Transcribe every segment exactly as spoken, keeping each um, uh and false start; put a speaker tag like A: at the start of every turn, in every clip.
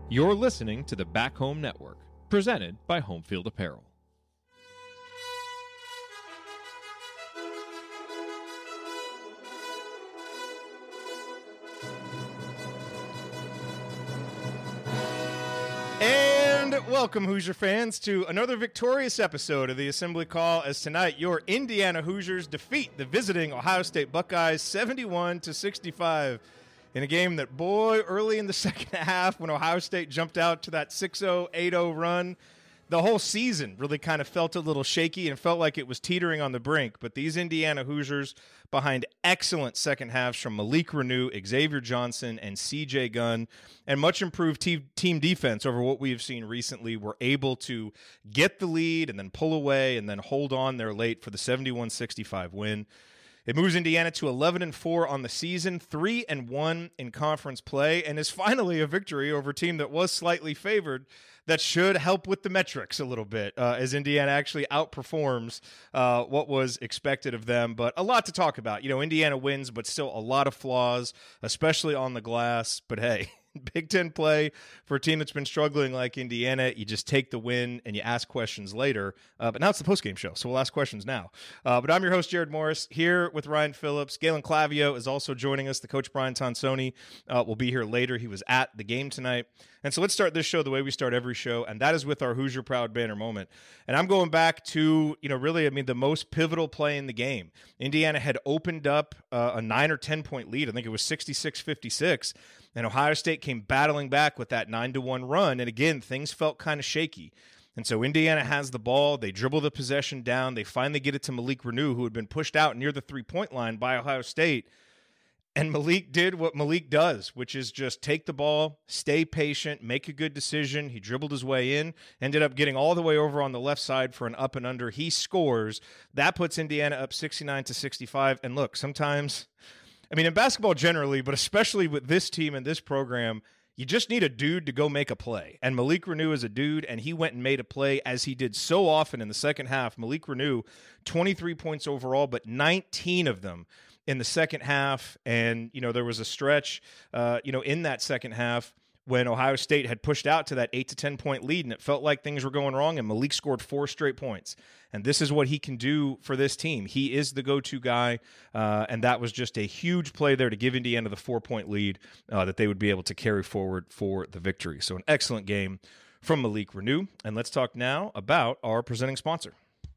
A: You're listening to the Back Home Network, presented by Home Field Apparel.
B: And welcome, Hoosier fans, to another victorious episode of the Assembly Call, as tonight your Indiana Hoosiers defeat the visiting Ohio State Buckeyes seventy-one to sixty-five in a game that, boy, early in the second half when Ohio State jumped out to that six oh, eight oh run, the whole season really kind of felt a little shaky and felt like it was teetering on the brink. But these Indiana Hoosiers, behind excellent second halves from Malik Reneau, Xavier Johnson, and C J Gunn, and much improved te- team defense over what we have seen recently, were able to get the lead and then pull away and then hold on there late for the seventy-one sixty-five win. It moves Indiana to eleven and four on the season, three and one in conference play, and is finally a victory over a team that was slightly favored. That should help with the metrics a little bit uh, as Indiana actually outperforms uh, what was expected of them. But a lot to talk about. You know, Indiana wins, but still a lot of flaws, especially on the glass. But hey, Big Ten play for a team that's been struggling like Indiana, you just take the win and you ask questions later. Uh, but now it's the postgame show, so we'll ask questions now. Uh, but I'm your host, Jared Morris, here with Ryan Phillips. Galen Clavio is also joining us. The coach, Brian Tonsoni, uh, will be here later. He was at the game tonight. And so let's start this show the way we start every show, and that is with our Hoosier Proud banner moment. And I'm going back to, you know, really, I mean, the most pivotal play in the game. Indiana had opened up uh, a nine or ten point lead. I think it was sixty-six fifty-six. And Ohio State came battling back with that nine to one run. And again, things felt kind of shaky. And so Indiana has the ball. They dribble the possession down. They finally get it to Malik Reneau, who had been pushed out near the three-point line by Ohio State. And Malik did what Malik does, which is just take the ball, stay patient, make a good decision. He dribbled his way in, ended up getting all the way over on the left side for an up and under. He scores. That puts Indiana up sixty-nine to sixty-five. And look, sometimes, I mean, in basketball generally, but especially with this team and this program, you just need a dude to go make a play. And Malik Reneau is a dude, and he went and made a play as he did so often in the second half. Malik Reneau, twenty-three points overall, but nineteen of them in the second half. And, you know, there was a stretch, uh, you know, in that second half when Ohio State had pushed out to that eight to ten point lead, and it felt like things were going wrong, and Malik scored four straight points. And this is what he can do for this team. He is the go-to guy, uh, and that was just a huge play there to give Indiana the four-point lead uh, that they would be able to carry forward for the victory. So an excellent game from Malik Reneau. And let's talk now about our presenting sponsor.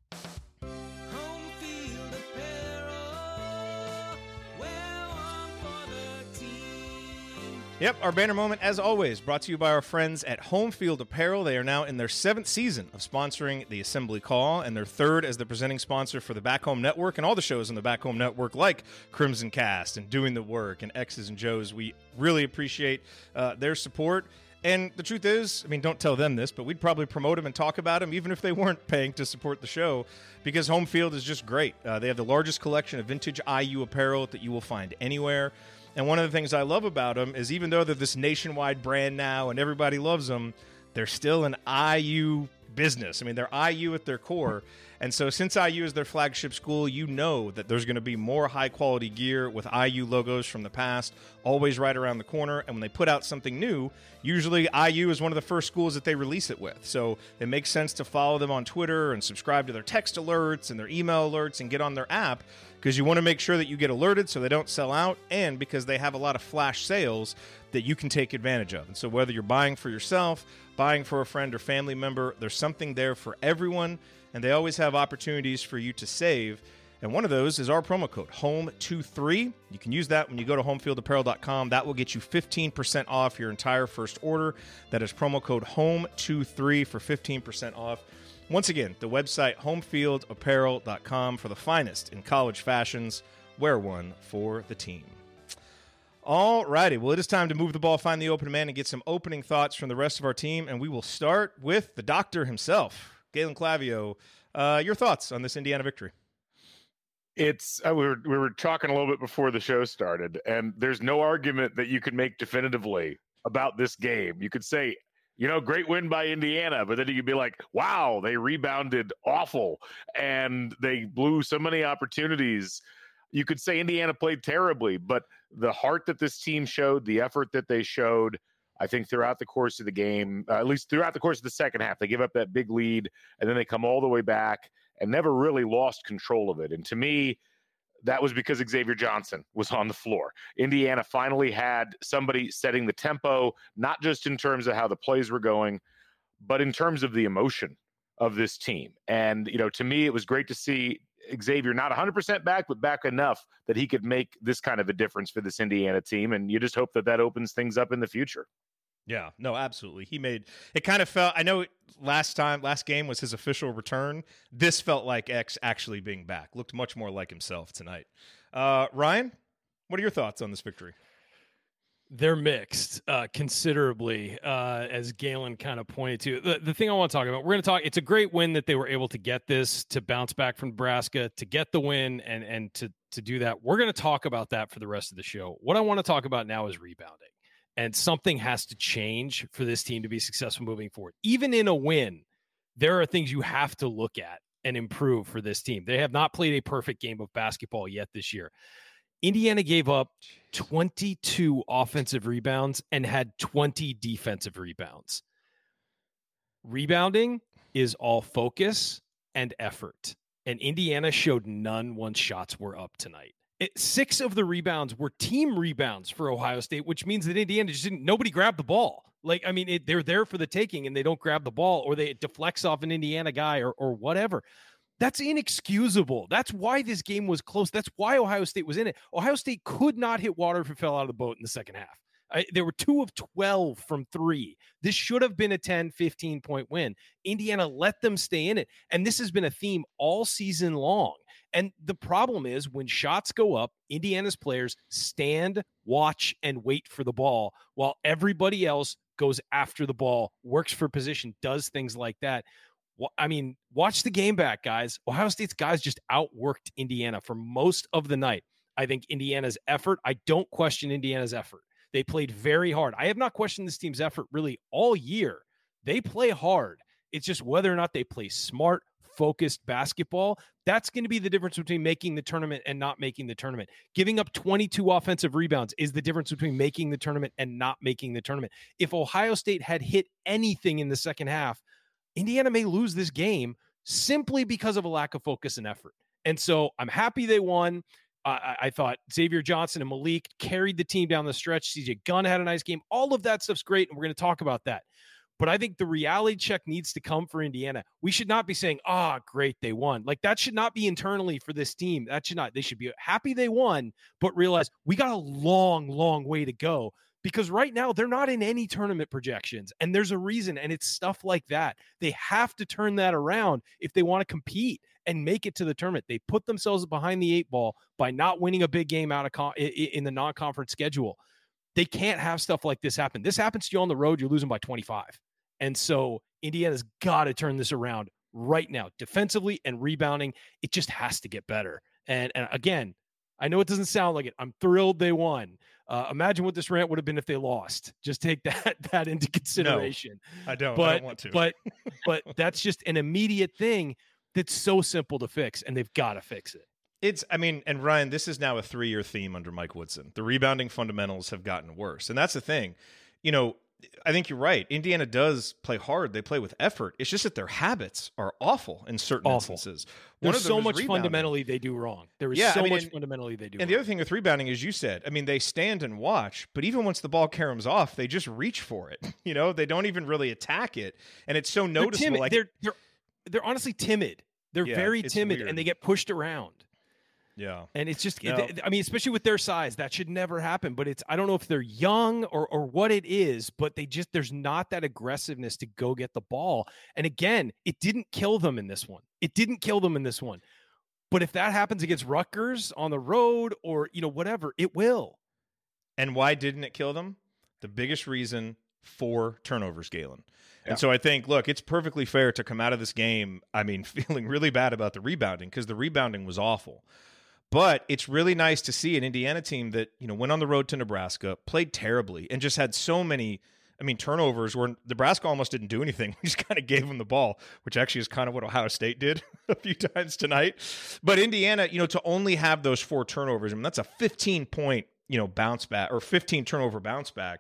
B: Yep, our banner moment, as always, brought to you by our friends at Home Field Apparel. They are now in their seventh season of sponsoring the Assembly Call, and their third as the presenting sponsor for the Back Home Network and all the shows on the Back Home Network, like Crimson Cast and Doing the Work and X's and Joe's. We really appreciate uh, their support. And the truth is, I mean, don't tell them this, but we'd probably promote them and talk about them even if they weren't paying to support the show, because Home Field is just great. Uh, they have the largest collection of vintage I U apparel that you will find anywhere. And one of the things I love about them is, even though they're this nationwide brand now and everybody loves them, they're still an I U business. I mean, they're I U at their core. And so since I U is their flagship school, you know that there's going to be more high-quality gear with I U logos from the past, always right around the corner. And when they put out something new, usually I U is one of the first schools that they release it with. So it makes sense to follow them on Twitter and subscribe to their text alerts and their email alerts and get on their app, because you want to make sure that you get alerted so they don't sell out, and because they have a lot of flash sales that you can take advantage of. And so whether you're buying for yourself, buying for a friend or family member, there's something there for everyone, and they always have opportunities for you to save. And one of those is our promo code, home twenty-three. You can use that when you go to home field apparel dot com. That will get you fifteen percent off your entire first order. That is promo code home twenty-three for fifteen percent off. Once again, the website, home field apparel dot com, for the finest in college fashions. Wear one for the team. All righty. Well, it is time to move the ball, find the open man, and get some opening thoughts from the rest of our team. And we will start with the doctor himself, Galen Clavio. Uh, your thoughts on this Indiana victory?
C: It's uh, we were we were talking a little bit before the show started, and there's no argument that you could make definitively about this game. You could say, you know, great win by Indiana, but then you could be like, wow, they rebounded awful and they blew so many opportunities. You could say Indiana played terribly, but the heart that this team showed, the effort that they showed, I think throughout the course of the game, uh, at least throughout the course of the second half, they give up that big lead and then they come all the way back and never really lost control of it. And to me, that was because Xavier Johnson was on the floor. Indiana finally had somebody setting the tempo, not just in terms of how the plays were going, but in terms of the emotion of this team. And, you know, to me, it was great to see Xavier not one hundred percent back, but back enough that he could make this kind of a difference for this Indiana team. And you just hope that that opens things up in the future.
B: Yeah, no, absolutely. He made it kind of felt, I know last time, last game was his official return. This felt like X actually being back. Looked much more like himself tonight. Uh, Ryan, what are your thoughts on this victory?
D: They're mixed uh, considerably, uh, as Galen kind of pointed to. The, the thing I want to talk about, we're going to talk, it's a great win that they were able to get this, to bounce back from Nebraska, to get the win, and, and to, to do that. We're going to talk about that for the rest of the show. What I want to talk about now is rebounding. And something has to change for this team to be successful moving forward. Even in a win, there are things you have to look at and improve for this team. They have not played a perfect game of basketball yet this year. Indiana gave up twenty-two offensive rebounds and had twenty defensive rebounds. Rebounding is all focus and effort. And Indiana showed none once shots were up tonight. It, six of the rebounds were team rebounds for Ohio State, which means that Indiana just didn't, nobody grabbed the ball. Like, I mean, it, they're there for the taking and they don't grab the ball, or they it deflects off an Indiana guy or or whatever. That's inexcusable. That's why this game was close. That's why Ohio State was in it. Ohio State could not hit water if it fell out of the boat in the second half. I, there were two of twelve from three. This should have been a ten, fifteen point win. Indiana let them stay in it. And this has been a theme all season long. And the problem is when shots go up, Indiana's players stand, watch, and wait for the ball while everybody else goes after the ball, works for position, does things like that. I mean, watch the game back, guys. Ohio State's guys just outworked Indiana for most of the night. I think Indiana's effort, I don't question Indiana's effort. They played very hard. I have not questioned this team's effort really all year. They play hard. It's just whether or not they play smart, focused basketball. That's going to be the difference between making the tournament and not making the tournament. Giving up twenty-two offensive rebounds is the difference between making the tournament and not making the tournament. If Ohio State had hit anything in the second half, Indiana may lose this game simply because of a lack of focus and effort. And so I'm happy they won. Uh, I, I thought Xavier Johnson and Malik carried the team down the stretch. C J Gunn had a nice game. All of that stuff's great, and we're going to talk about that. But I think the reality check needs to come for Indiana. We should not be saying, ah, oh, great, they won. Like, that should not be internally for this team. That should not. They should be happy they won, but realize we got a long, long way to go. Because right now, they're not in any tournament projections. And there's a reason, and it's stuff like that. They have to turn that around if they want to compete and make it to the tournament. They put themselves behind the eight ball by not winning a big game out of con- in the non-conference schedule. They can't have stuff like this happen. This happens to you on the road, you're losing by twenty-five. And so Indiana's got to turn this around right now, defensively and rebounding. It just has to get better. And, and again, I know it doesn't sound like it. I'm thrilled they won. Uh, imagine what this rant would have been if they lost. Just take that that into consideration.
B: No, I don't.
D: But,
B: I don't want to.
D: but but that's just an immediate thing that's so simple to fix, and they've got to fix it.
B: It's, I mean, and Ryan, this is now a three-year theme under Mike Woodson. The rebounding fundamentals have gotten worse, and that's the thing. You know, I think you're right. Indiana does play hard. They play with effort. It's just that their habits are awful in certain
D: Awful.
B: instances.
D: There's
B: One of them
D: so
B: is
D: much
B: rebounding.
D: fundamentally they do wrong. There is
B: Yeah,
D: so
B: I mean,
D: much
B: and-
D: fundamentally they do
B: And
D: wrong.
B: the other thing with rebounding, as you said, I mean, they stand and watch, but even once the ball caroms off, they just reach for it. You know, they don't even really attack it, and it's so
D: they're
B: noticeable.
D: timid.
B: Like,
D: they're, they're, they're honestly timid. They're
B: Yeah,
D: very
B: it's
D: timid,
B: weird.
D: and they get pushed around.
B: yeah,
D: And it's just,
B: No.
D: I mean, especially with their size, that should never happen. But it's, I don't know if they're young or or what it is, but they just, there's not that aggressiveness to go get the ball. And again, it didn't kill them in this one. It didn't kill them in this one. But if that happens against Rutgers on the road or, you know, whatever, it will.
B: and why didn't it kill them? The biggest reason, four turnovers, Galen.
C: Yeah.
B: And so I think, look, it's perfectly fair to come out of this game, I mean, feeling really bad about the rebounding because the rebounding was awful. But it's really nice to see an Indiana team that, you know, went on the road to Nebraska, played terribly, and just had so many, I mean, turnovers where Nebraska almost didn't do anything. We just kind of gave them the ball, which actually is kind of what Ohio State did a few times tonight. But Indiana, you know, to only have those four turnovers, I mean, that's a fifteen-point, you know, bounce back or fifteen turnover bounce back.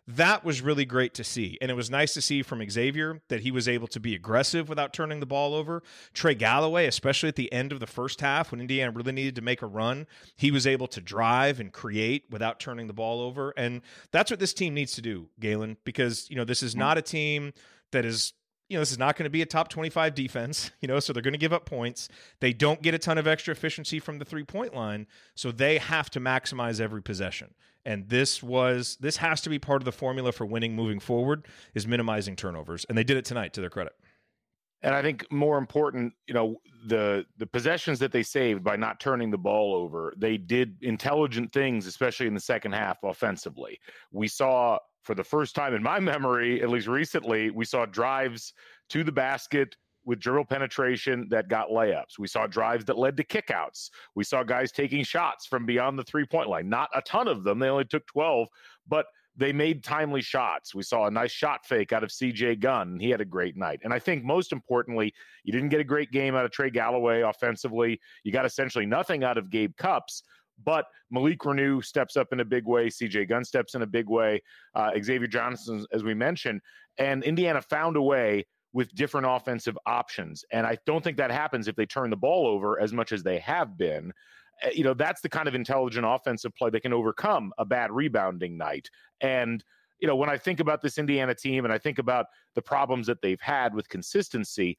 B: That was really great to see. And it was nice to see from Xavier that he was able to be aggressive without turning the ball over. Trey Galloway, especially at the end of the first half when Indiana really needed to make a run, he was able to drive and create without turning the ball over. And that's what this team needs to do, Galen, because, you know, this is not a team that is, you know, this is not going to be a top twenty-five defense, you know, so they're going to give up points. They don't get a ton of extra efficiency from the three-point line, so they have to maximize every possession. And this was this has to be part of the formula for winning moving forward, is minimizing turnovers. And they did it tonight, to their credit.
C: And I think more important, you know, the the possessions that they saved by not turning the ball over, they did intelligent things, especially in the second half offensively. We saw, for the first time in my memory, at least recently, we saw drives to the basket with dribble penetration that got layups. We saw drives that led to kickouts. We saw guys taking shots from beyond the three-point line. Not a ton of them. They only took twelve, but they made timely shots. We saw a nice shot fake out of C J Gunn. He had a great night. And I think most importantly, you didn't get a great game out of Trey Galloway offensively. You got essentially nothing out of Gabe Cupps, but Malik Renew steps up in a big way. C J Gunn steps in a big way. Uh, Xavier Johnson, as we mentioned, and Indiana found a way with different offensive options. And I don't think that happens if they turn the ball over as much as they have been. Uh, you know, that's the kind of intelligent offensive play that can overcome a bad rebounding night. And, you know, when I think about this Indiana team and I think about the problems that they've had with consistency,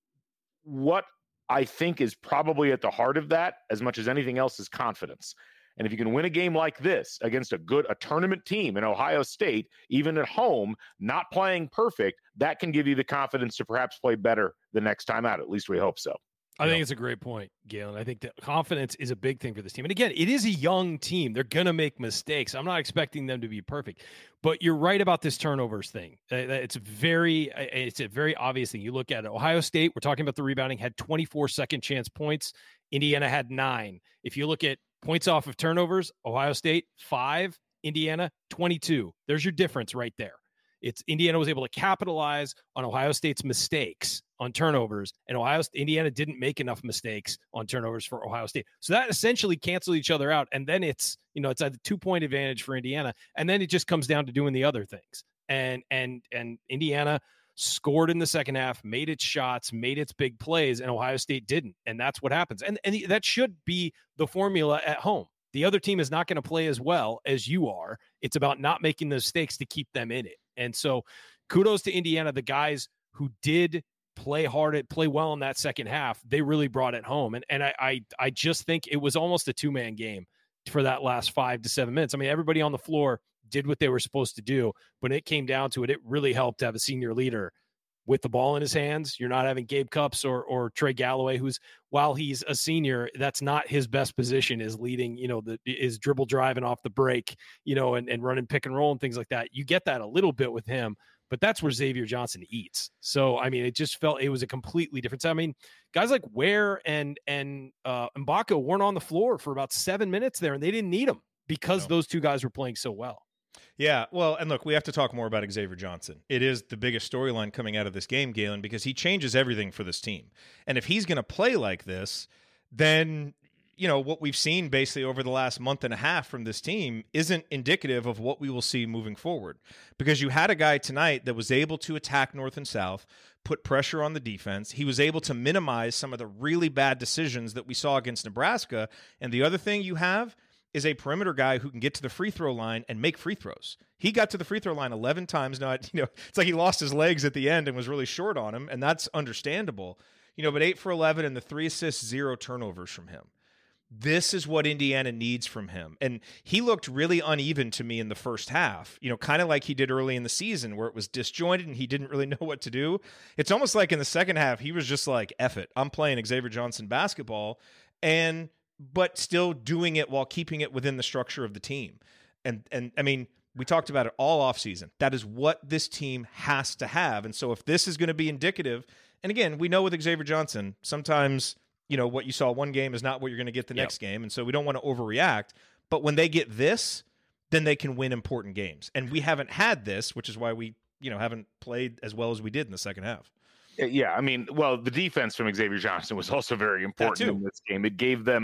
C: what I think is probably at the heart of that, as much as anything else, is confidence. And if you can win a game like this against a good, a tournament team in Ohio State, even at home, not playing perfect, that can give you the confidence to perhaps play better the next time out. At least we hope so.
D: I think it's a great point, Galen. I think that confidence is a big thing for this team. And again, it is a young team. They're going to make mistakes. I'm not expecting them to be perfect. But you're right about this turnovers thing. It's very it's a very obvious thing. You look at it. Ohio State, we're talking about the rebounding, had twenty-four second chance points. Indiana had nine. If you look at points off of turnovers, Ohio State, five. Indiana, twenty-two. There's your difference right there. It's Indiana was able to capitalize on Ohio State's mistakes on turnovers, and Ohio Indiana didn't make enough mistakes on turnovers for Ohio State. So that essentially canceled each other out. And then it's, you know, it's a two point advantage for Indiana. And then it just comes down to doing the other things. And, and, and Indiana scored in the second half, made its shots, made its big plays, and Ohio State didn't. And that's what happens. And, and that should be the formula at home. The other team is not going to play as well as you are. It's about not making the mistakes to keep them in it. And so kudos to Indiana, the guys who did play hard at play well in that second half. They really brought it home. And and I I, I just think it was almost a two-man game for that last five to seven minutes. I mean, everybody on the floor did what they were supposed to do. When it came down to it, it really helped to have a senior leader with the ball in his hands. You're not having Gabe Cupps or or Trey Galloway, who's, while he's a senior, that's not his best position, is leading, you know, the is dribble driving off the break, you know, and, and running pick and roll and things like that. You get that a little bit with him, but that's where Xavier Johnson eats. So, I mean, it just felt it was a completely different. I mean, guys like Ware and, and uh, Mbaka weren't on the floor for about seven minutes there, and they didn't need them because no. those two guys were playing so well.
B: Yeah, well, and look, we have to talk more about Xavier Johnson. It is the biggest storyline coming out of this game, Galen, because he changes everything for this team. And if he's going to play like this, then, you know, what we've seen basically over the last month and a half from this team isn't indicative of what we will see moving forward. Because you had a guy tonight that was able to attack north and south, put pressure on the defense. He was able to minimize some of the really bad decisions that we saw against Nebraska. And the other thing you have is a perimeter guy who can get to the free throw line and make free throws. He got to the free throw line eleven times. Now, you know, it's like he lost his legs at the end and was really short on him, and that's understandable. You know, but eight for eleven and the three assists, zero turnovers from him. This is what Indiana needs from him. And he looked really uneven to me in the first half, you know, kind of like he did early in the season where it was disjointed and he didn't really know what to do. It's almost like in the second half, he was just like, F it, I'm playing Xavier Johnson basketball. And but still doing it while keeping it within the structure of the team. And, and I mean, we talked about it all offseason. That is what this team has to have. And so if this is going to be indicative, and again, we know with Xavier Johnson, sometimes, you know, what you saw one game is not what you're going to get the yep. next game. And so we don't want to overreact. But when they get this, then they can win important games. And we haven't had this, which is why we, you know, haven't played as well as we did in the second half.
C: Yeah, I mean, well, the defense from Xavier Johnson was also very important in this game. It gave them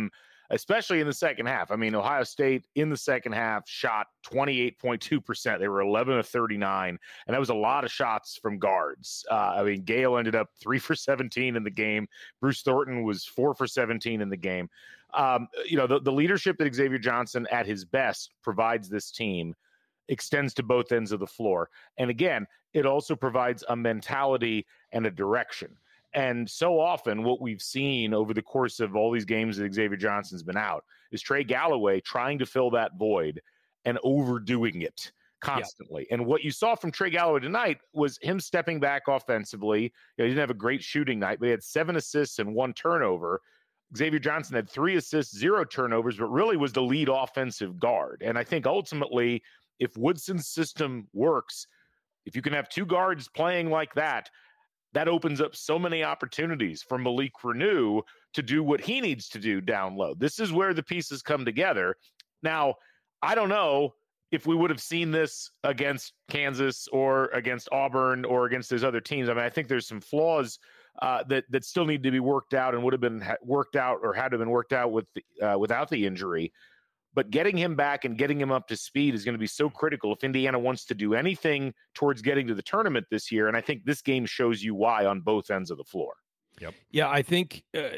C: especially in the second half. I mean, Ohio State in the second half shot twenty-eight point two percent. They were eleven of thirty-nine, and that was a lot of shots from guards. Uh, I mean, Gale ended up three for seventeen in the game. Bruce Thornton was four for seventeen in the game. Um, you know, the, the leadership that Xavier Johnson at his best provides this team extends to both ends of the floor. And again, it also provides a mentality and a direction. And so often what we've seen over the course of all these games that Xavier Johnson's been out is Trey Galloway trying to fill that void and overdoing it constantly. Yeah. And what you saw from Trey Galloway tonight was him stepping back offensively. You know, he didn't have a great shooting night, but he had seven assists and one turnover. Xavier Johnson had three assists, zero turnovers, but really was the lead offensive guard. And I think ultimately, if Woodson's system works, if you can have two guards playing like that, that opens up so many opportunities for Malik Reneau to do what he needs to do down low. This is where the pieces come together. Now, I don't know if we would have seen this against Kansas or against Auburn or against those other teams. I mean, I think there's some flaws uh, that that still need to be worked out and would have been ha- worked out or had to have been worked out with the, uh, without the injury. But getting him back and getting him up to speed is going to be so critical if Indiana wants to do anything towards getting to the tournament this year. And I think this game shows you why on both ends of the floor.
D: Yep. Yeah, I think uh,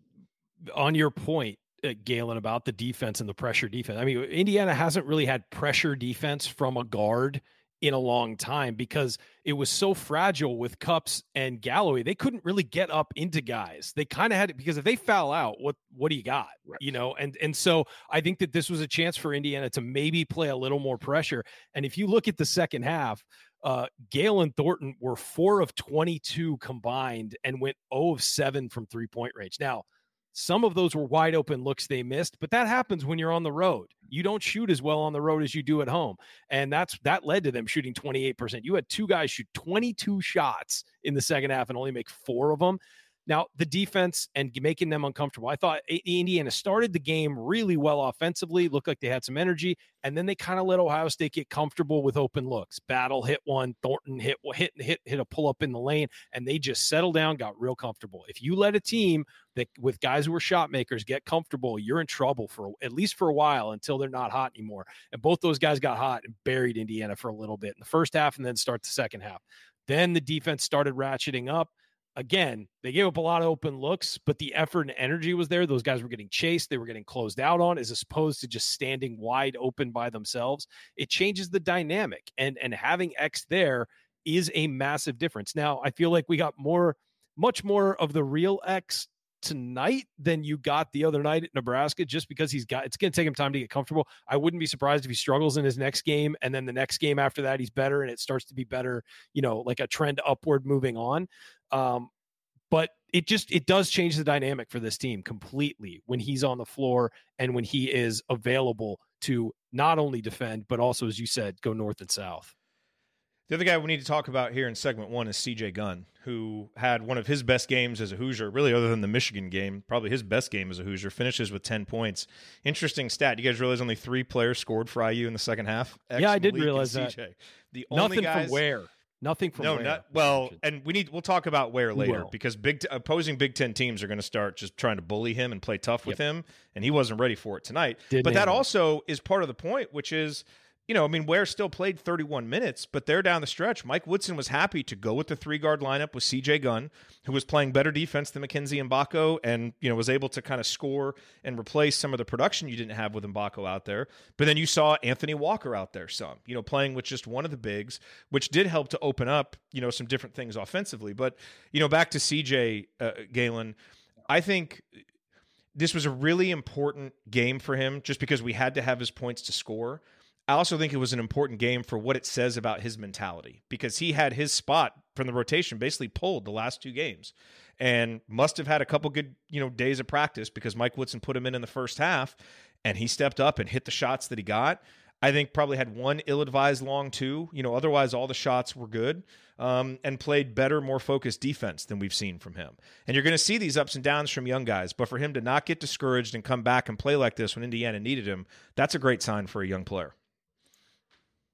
D: on your point, uh, Galen, about the defense and the pressure defense. I mean, Indiana hasn't really had pressure defense from a guard in a long time because it was so fragile with Cups and Galloway. They couldn't really get up into guys. They kind of had it because if they foul out, what, what do you got? Right. You know? And, and so I think that this was a chance for Indiana to maybe play a little more pressure. And if you look at the second half, uh, Gale and Thornton were four of twenty-two combined and went zero of seven from three point range. Now, some of those were wide open looks they missed, but that happens when you're on the road. You don't shoot as well on the road as you do at home. And that's that led to them shooting twenty-eight percent. You had two guys shoot twenty-two shots in the second half and only make four of them. Now, the defense and making them uncomfortable. I thought Indiana started the game really well offensively, looked like they had some energy, and then they kind of let Ohio State get comfortable with open looks. Battle hit one, Thornton hit hit hit hit a pull up in the lane, and they just settled down, got real comfortable. If you let a team that with guys who are shot makers get comfortable, you're in trouble for at least for a while until they're not hot anymore. And both those guys got hot and buried Indiana for a little bit in the first half and then start the second half. Then the defense started ratcheting up. Again, they gave up a lot of open looks, but the effort and energy was there. Those guys were getting chased. They were getting closed out on as opposed to just standing wide open by themselves. It changes the dynamic, and, and having X there is a massive difference. Now, I feel like we got more, much more of the real X tonight than you got the other night at Nebraska, just because he's got, it's going to take him time to get comfortable. I wouldn't be surprised if he struggles in his next game. And then the next game after that, he's better and it starts to be better, you know, like a trend upward moving on. Um, but it just, it does change the dynamic for this team completely when he's on the floor and when he is available to not only defend, but also, as you said, go north and south.
B: The other guy we need to talk about here in segment one is C J Gunn, who had one of his best games as a Hoosier, really other than the Michigan game, probably his best game as a Hoosier, finishes with ten points. Interesting stat. You guys realize only three players scored for I U in the second half? X,
D: yeah, I did
B: Malik,
D: realize
B: and
D: that.
B: C J. The only
D: Nothing
B: guys,
D: from where. Nothing from
B: no,
D: where.
B: not well, and we need we'll talk about where later
D: will.
B: because big opposing Big Ten teams are going to start just trying to bully him and play tough with yep. him, and he wasn't ready for it tonight.
D: Didn't
B: but that
D: even.
B: also is part of the point, which is, you know, I mean, Ware still played thirty-one minutes, but they're down the stretch. Mike Woodson was happy to go with the three-guard lineup with C J Gunn, who was playing better defense than Mackenzie Mbako and, you know, was able to kind of score and replace some of the production you didn't have with Mbako out there. But then you saw Anthony Walker out there some, you know, playing with just one of the bigs, which did help to open up, you know, some different things offensively. But, you know, back to C J, uh, Galen, I think this was a really important game for him just because we had to have his points to score. I also think it was an important game for what it says about his mentality because he had his spot from the rotation basically pulled the last two games and must have had a couple good, you know, days of practice because Mike Woodson put him in in the first half and he stepped up and hit the shots that he got. I think probably had one ill-advised long two, you know, otherwise all the shots were good um, and played better, more focused defense than we've seen from him. And you're going to see these ups and downs from young guys, but for him to not get discouraged and come back and play like this when Indiana needed him, that's a great sign for a young player.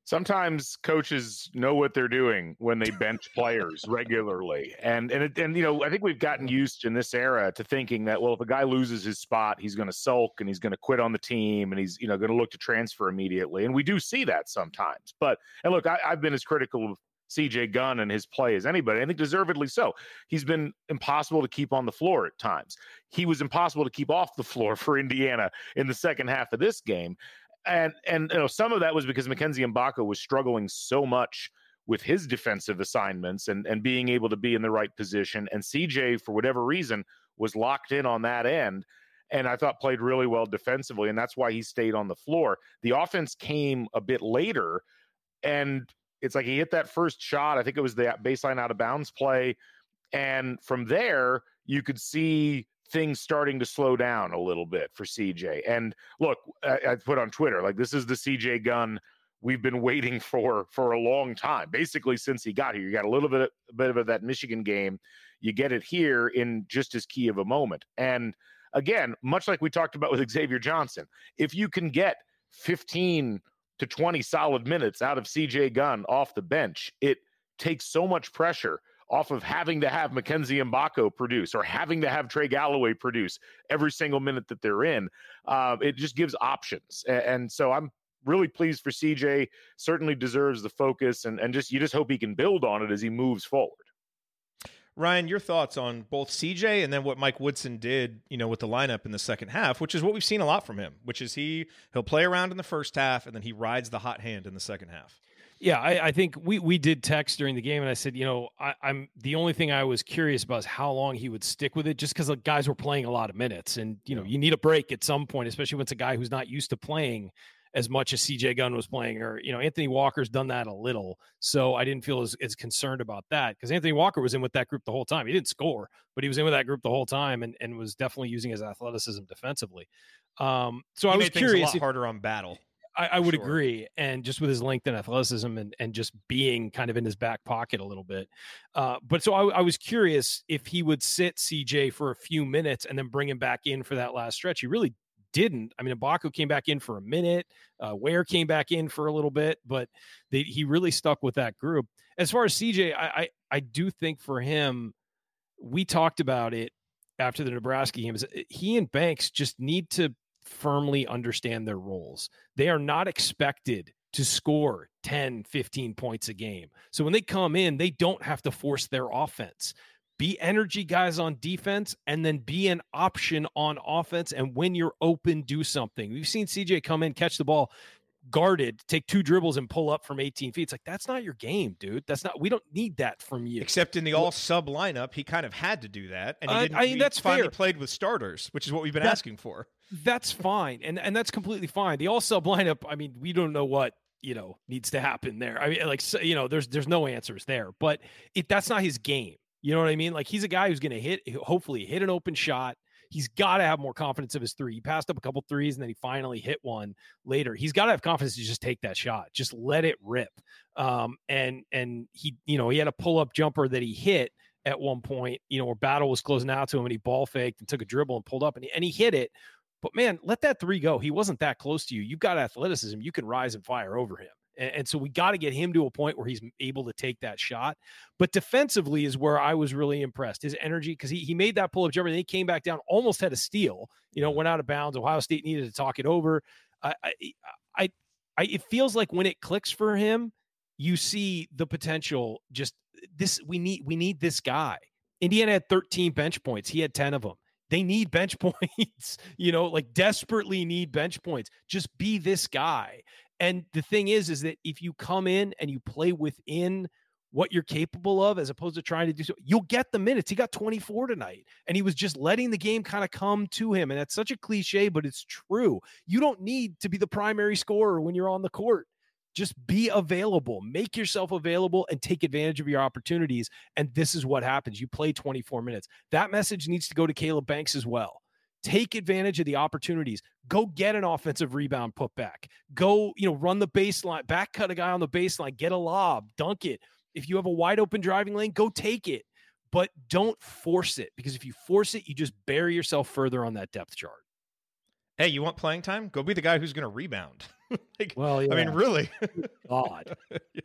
C: Sometimes coaches know what they're doing when they bench players regularly. And, and, it, and, you know, I think we've gotten used in this era to thinking that, well, if a guy loses his spot, he's going to sulk and he's going to quit on the team and he's, you know, going to look to transfer immediately. And we do see that sometimes. But, and look, I, I've been as critical of C J Gunn and his play as anybody. I think deservedly so. He's been impossible to keep on the floor at times. He was impossible to keep off the floor for Indiana in the second half of this game. And, and you know, some of that was because Mackenzie Mbako was struggling so much with his defensive assignments and, and being able to be in the right position. And C J, for whatever reason, was locked in on that end. And I thought played really well defensively. And that's why he stayed on the floor. The offense came a bit later. And it's like he hit that first shot. I think it was the baseline out of bounds play. And from there, you could see things starting to slow down a little bit for C J. And look, I, I put on Twitter, like, this is the C J Gunn we've been waiting for for a long time, basically since he got here. You got a little bit of, a bit of that Michigan game. You get it here in just as key of a moment. And again, much like we talked about with Xavier Johnson, if you can get fifteen to twenty solid minutes out of C J Gunn off the bench, it takes so much pressure off of having to have Mackenzie Mbako produce or having to have Trey Galloway produce every single minute that they're in. Uh, it just gives options. And, and so I'm really pleased for C J, certainly deserves the focus, and, and just you just hope he can build on it as he moves forward.
B: Ryan, your thoughts on both C J and then what Mike Woodson did, you know, with the lineup in the second half, which is what we've seen a lot from him, which is he, he'll play around in the first half and then he rides the hot hand in the second half.
D: Yeah, I, I think we we did text during the game, and I said, you know, I, I'm the only thing I was curious about is how long he would stick with it, just because the guys were playing a lot of minutes, and you know, you need a break at some point, especially when it's a guy who's not used to playing as much as C J Gunn was playing, or you know, Anthony Walker's done that a little, so I didn't feel as, as concerned about that because Anthony Walker was in with that group the whole time. He didn't score, but he was in with that group the whole time, and and was definitely using his athleticism defensively. Um, so
B: he
D: I was
B: made
D: curious.
B: Things a lot
D: if,
B: harder on Battle.
D: I, I would
B: sure.
D: agree. And just with his length and athleticism and, and just being kind of in his back pocket a little bit. Uh, but so I, I was curious if he would sit C J for a few minutes and then bring him back in for that last stretch. He really didn't. I mean, Mbako came back in for a minute. Uh, Ware came back in for a little bit, but they, he really stuck with that group. As far as C J, I, I, I do think for him, we talked about it after the Nebraska game, is he and Banks just need to firmly understand their roles. They are not expected to score ten, fifteen points a game. So when they come in, they don't have to force their offense. Be energy guys on defense and then be an option on offense. And when you're open, do something. We've seen C J come in, catch the ball guarded, take two dribbles and pull up from eighteen feet. It's like, that's not your game, dude. That's not, we don't need that from you.
B: Except in the all sub lineup, he kind of had to do that. And he didn't,
D: I, I mean,
B: he
D: that's
B: finally
D: fair.
B: played with starters, which is what we've been
D: that,
B: asking for.
D: That's fine. And, and that's completely fine. The all sub lineup, I mean, we don't know what, you know, needs to happen there. I mean, like, you know, there's, there's no answers there, but it, that's not his game. You know what I mean? Like, he's a guy who's going to hit, hopefully hit an open shot. He's got to have more confidence of his three. He passed up a couple threes and then he finally hit one later. He's got to have confidence to just take that shot. Just let it rip. Um, and, and he, you know, he had a pull-up jumper that he hit at one point, you know, where Battle was closing out to him and he ball faked and took a dribble and pulled up and he, and he hit it. But man, let that three go. He wasn't that close to you. You've got athleticism. You can rise and fire over him. And, and so we got to get him to a point where he's able to take that shot. But defensively is where I was really impressed. His energy, because he, he made that pull-up jumper, and he came back down, almost had a steal, you know, went out of bounds. Ohio State needed to talk it over. I, I, I, I it feels like when it clicks for him, you see the potential. Just this, we need, we need this guy. Indiana had thirteen bench points. He had ten of them. They need bench points, you know, like desperately need bench points. Just be this guy. And the thing is, is that if you come in and you play within what you're capable of, as opposed to trying to do so, you'll get the minutes. He got twenty-four tonight, and he was just letting the game kind of come to him. And that's such a cliche, but it's true. You don't need to be the primary scorer when you're on the court. Just be available, make yourself available, and take advantage of your opportunities. And this is what happens. You play twenty-four minutes. That message needs to go to Caleb Banks as well. Take advantage of the opportunities. Go get an offensive rebound putback. Go, you know, run the baseline, back cut a guy on the baseline, get a lob, dunk it. If you have a wide open driving lane, go take it. But don't force it, because if you force it, you just bury yourself further on that depth chart.
B: Hey, you want playing time? Go be the guy who's going to rebound. like,
D: Well, yeah.
B: I mean, really.
D: God.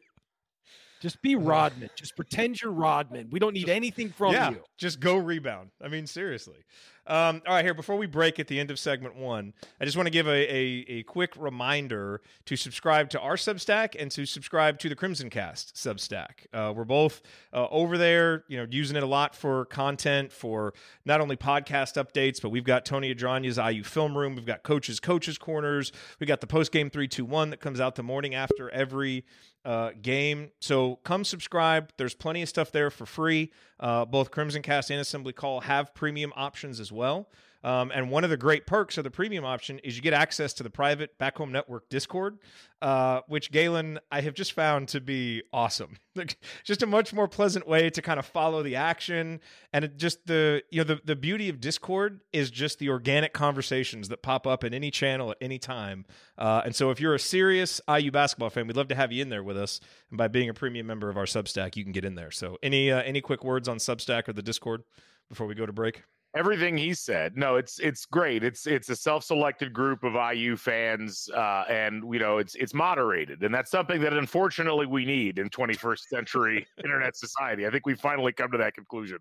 D: Just be Rodman. Just pretend you're Rodman. We don't need
B: Just,
D: anything from
B: yeah,
D: you.
B: Just go rebound. I mean, seriously. Um, all right, here, before we break at the end of segment one, I just want to give a, a, a quick reminder to subscribe to our Substack and to subscribe to the Crimson Cast Substack. Uh, we're both uh, over there, you know, using it a lot for content, for not only podcast updates, but we've got Tony Adranya's I U Film Room. We've got Coaches, Coaches Corners. We got the post-game three two one that comes out the morning after every uh, game. So come subscribe. There's plenty of stuff there for free. Uh, both Crimson Cast and Assembly Call have premium options as well. Um, and one of the great perks of the premium option is you get access to the private Back Home Network Discord, uh, which, Galen, I have just found to be awesome. Like, just a much more pleasant way to kind of follow the action. And it just the, you know, the, the beauty of Discord is just the organic conversations that pop up in any channel at any time. Uh, and so if you're a serious I U basketball fan, we'd love to have you in there with us. And by being a premium member of our Substack, you can get in there. So any, uh, any quick words on Substack or the Discord before we go to break?
C: Everything he said. No, it's it's great. It's it's a self-selected group of I U fans, uh, and you know it's it's moderated, and that's something that unfortunately we need in twenty-first century internet society. I think we finally come to that conclusion.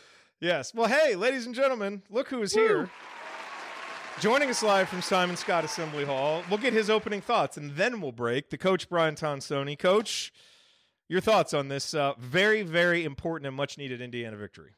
B: Yes. Well, hey, ladies and gentlemen, look who is here. Woo. Joining us live from Simon Scott Assembly Hall. We'll get his opening thoughts, and then we'll break. The coach, Brian Tonsoni. Coach, your thoughts on this uh, very, very important and much-needed Indiana victory.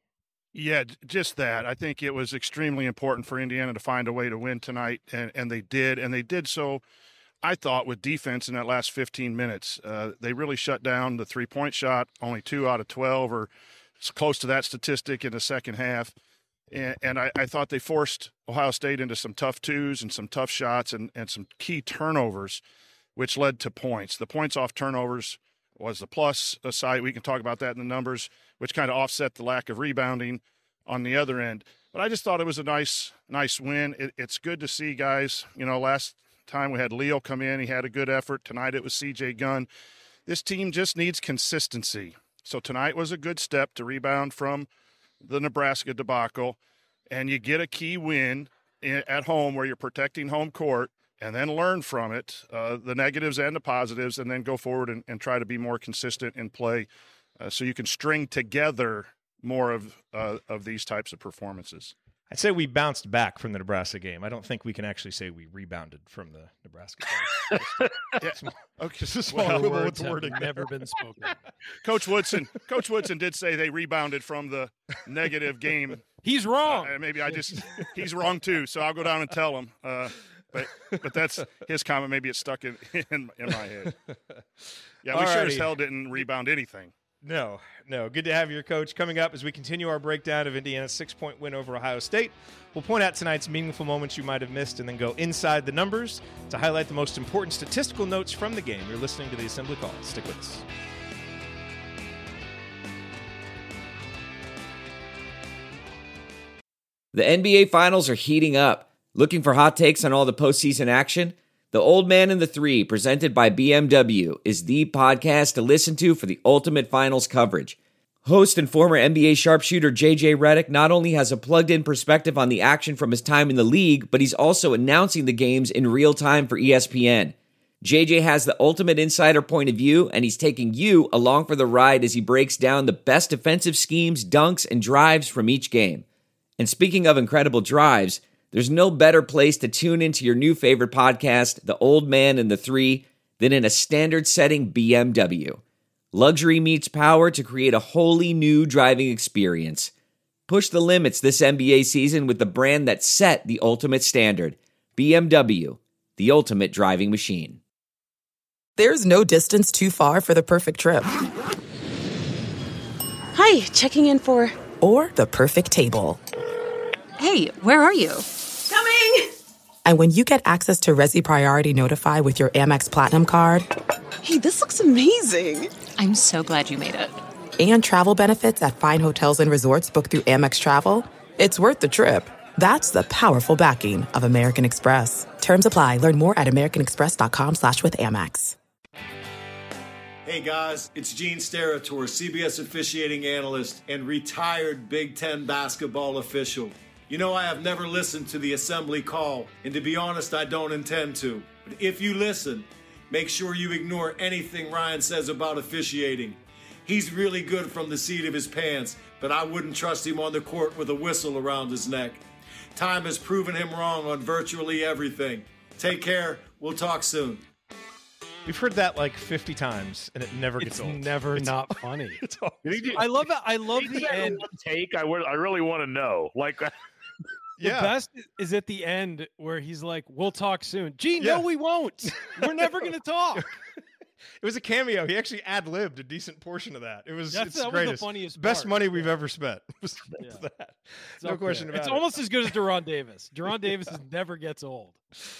E: Yeah, just that. I think it was extremely important for Indiana to find a way to win tonight, and, and they did. And they did so, I thought, with defense in that last fifteen minutes. Uh, they really shut down the three-point shot, only two out of twelve, or close to that statistic in the second half. And, and I, I thought they forced Ohio State into some tough twos and some tough shots and, and some key turnovers, which led to points. The points off turnovers was the plus side. We can talk about that in the numbers, which kind of offset the lack of rebounding on the other end. But I just thought it was a nice, nice win. It, it's good to see guys. You know, last time we had Leo come in, he had a good effort. Tonight it was C J Gunn. This team just needs consistency. So tonight was a good step to rebound from the Nebraska debacle, and you get a key win at home where you're protecting home court, and then learn from it, uh, the negatives and the positives, and then go forward and, and try to be more consistent in play uh, so you can string together more of uh, of these types of performances.
B: I'd say we bounced back from the Nebraska game. I don't think we can actually say we rebounded from the Nebraska game.
E: yeah.
B: Okay, just a small
D: well,
B: quibble with
D: words
B: the wording.
D: have never been spoken.
E: Coach Woodson, Coach Woodson did say they rebounded from the negative game.
D: He's wrong.
E: Uh, maybe I just he's wrong too. So I'll go down and tell him. Uh, But but that's his comment. Maybe it's stuck in, in, in my head. Yeah, we
B: Alrighty.
E: sure as hell didn't rebound anything.
B: No, no. Good to have your coach. Coming up as we continue our breakdown of Indiana's six-point win over Ohio State, we'll point out tonight's meaningful moments you might have missed and then go inside the numbers to highlight the most important statistical notes from the game. You're listening to the Assembly Call. Stick with us.
F: The N B A Finals are heating up. Looking for hot takes on all the postseason action? The Old Man and the Three, presented by B M W, is the podcast to listen to for the ultimate finals coverage. Host and former N B A sharpshooter J J Redick not only has a plugged-in perspective on the action from his time in the league, but he's also announcing the games in real time for E S P N. J J has the ultimate insider point of view, and he's taking you along for the ride as he breaks down the best defensive schemes, dunks, and drives from each game. And speaking of incredible drives, there's no better place to tune into your new favorite podcast, The Old Man and the Three, than in a standard-setting B M W. Luxury meets power to create a wholly new driving experience. Push the limits this N B A season with the brand that set the ultimate standard. B M W, the ultimate driving machine.
G: There's no distance too far for the perfect trip.
H: Hi, checking in for...
G: Or the perfect table.
H: Hey, where are you?
I: Coming!
G: And when you get access to Resi Priority Notify with your Amex Platinum card...
H: Hey, this looks amazing. I'm so glad you made it.
G: And travel benefits at fine hotels and resorts booked through Amex Travel, it's worth the trip. That's the powerful backing of American Express. Terms apply. Learn more at americanexpress.com slash with Amex.
J: Hey guys, it's Gene Steratore, C B S officiating analyst and retired Big Ten basketball official. You know I have never listened to the Assembly Call, and to be honest, I don't intend to. But if you listen, make sure you ignore anything Ryan says about officiating. He's really good from the seat of his pants, but I wouldn't trust him on the court with a whistle around his neck. Time has proven him wrong on virtually everything. Take care. We'll talk soon.
B: We've heard that like fifty times, and it never gets
D: It's
B: old.
D: never
B: It's-
D: not funny.
B: It's always,
D: I love that. I love
C: Is
D: the
C: that
D: end.
C: one take. I would. I really want to know. Like,
D: The
B: yeah.
D: best is at the end where he's like, "We'll talk soon." Gee,
B: Yeah.
D: no, we won't. We're never going to talk.
B: It was a cameo. He actually ad-libbed a decent portion of that. It was
D: That's
B: it's
D: that was
B: greatest.
D: the funniest
B: Best
D: part.
B: money we've ever spent. was
D: Yeah.
B: that.
D: It's
B: No
D: up
B: question
D: there.
B: about
D: It's
B: it.
D: almost as good as Deron Davis. Deron Davis is never gets old.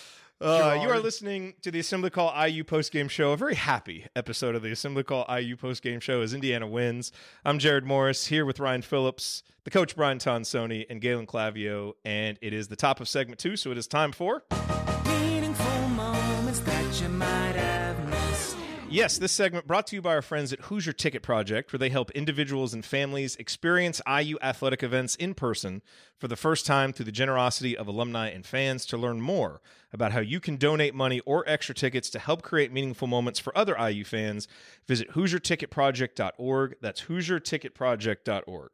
B: Uh, you are
D: Gerard.
B: listening to the Assembly Call I U postgame show, a very happy episode of the Assembly Call I U postgame show as Indiana wins. I'm Jared Morris here with Ryan Phillips, the coach Brian Tonsoni, and Galen Clavio, and it is the top of segment two, so it is time for...
I: Meaningful moments that you might have missed.
B: Yes, this segment brought to you by our friends at Hoosier Ticket Project, where they help individuals and families experience I U athletic events in person for the first time through the generosity of alumni and fans. To learn more about how you can donate money or extra tickets to help create meaningful moments for other I U fans, visit hoosier ticket project dot org. That's hoosier ticket project dot org.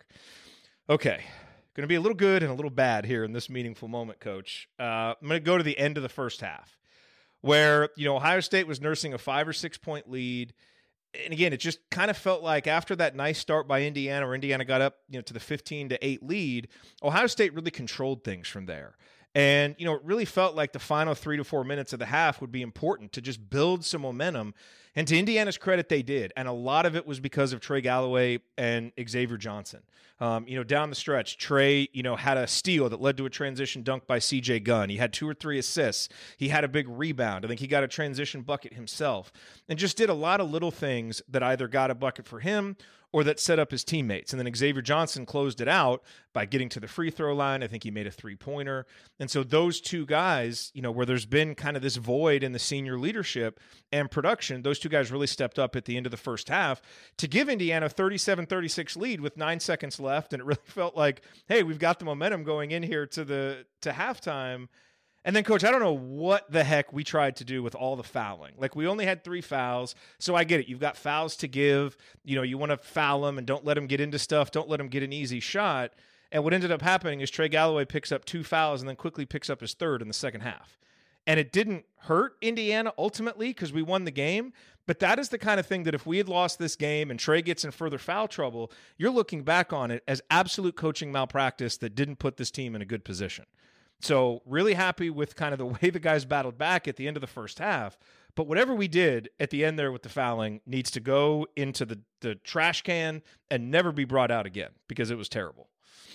B: Okay, going to be a little good and a little bad here in this meaningful moment, Coach. Uh, I'm going to go to the end of the first half, where, you know, Ohio State was nursing a five or six point lead. And again, it just kind of felt like after that nice start by Indiana, where Indiana got up, you know, to the fifteen to eight lead, Ohio State really controlled things from there. And, you know, it really felt like the final three to four minutes of the half would be important to just build some momentum. And to Indiana's credit, they did. And a lot of it was because of Trey Galloway and Xavier Johnson. Um, you know, down the stretch, Trey, you know, had a steal that led to a transition dunk by C J Gunn. He had two or three assists. He had a big rebound. I think he got a transition bucket himself and just did a lot of little things that either got a bucket for him or that set up his teammates. And then Xavier Johnson closed it out by getting to the free throw line. I think he made a three-pointer. And so those two guys, you know, where there's been kind of this void in the senior leadership and production, those two guys really stepped up at the end of the first half to give Indiana a thirty-seven thirty-six lead with nine seconds left. And it really felt like, hey, we've got the momentum going in here to the to halftime. And then, Coach, I don't know what the heck we tried to do with all the fouling. Like, we only had three fouls, so I get it. You've got fouls to give. You know, you want to foul them and don't let them get into stuff. Don't let them get an easy shot. And what ended up happening is Trey Galloway picks up two fouls and then quickly picks up his third in the second half. And it didn't hurt Indiana ultimately because we won the game. But that is the kind of thing that if we had lost this game and Trey gets in further foul trouble, you're looking back on it as absolute coaching malpractice that didn't put this team in a good position. So really happy with kind of the way the guys battled back at the end of the first half. But whatever we did at the end there with the fouling needs to go into the, the trash can and never be brought out again because it was terrible.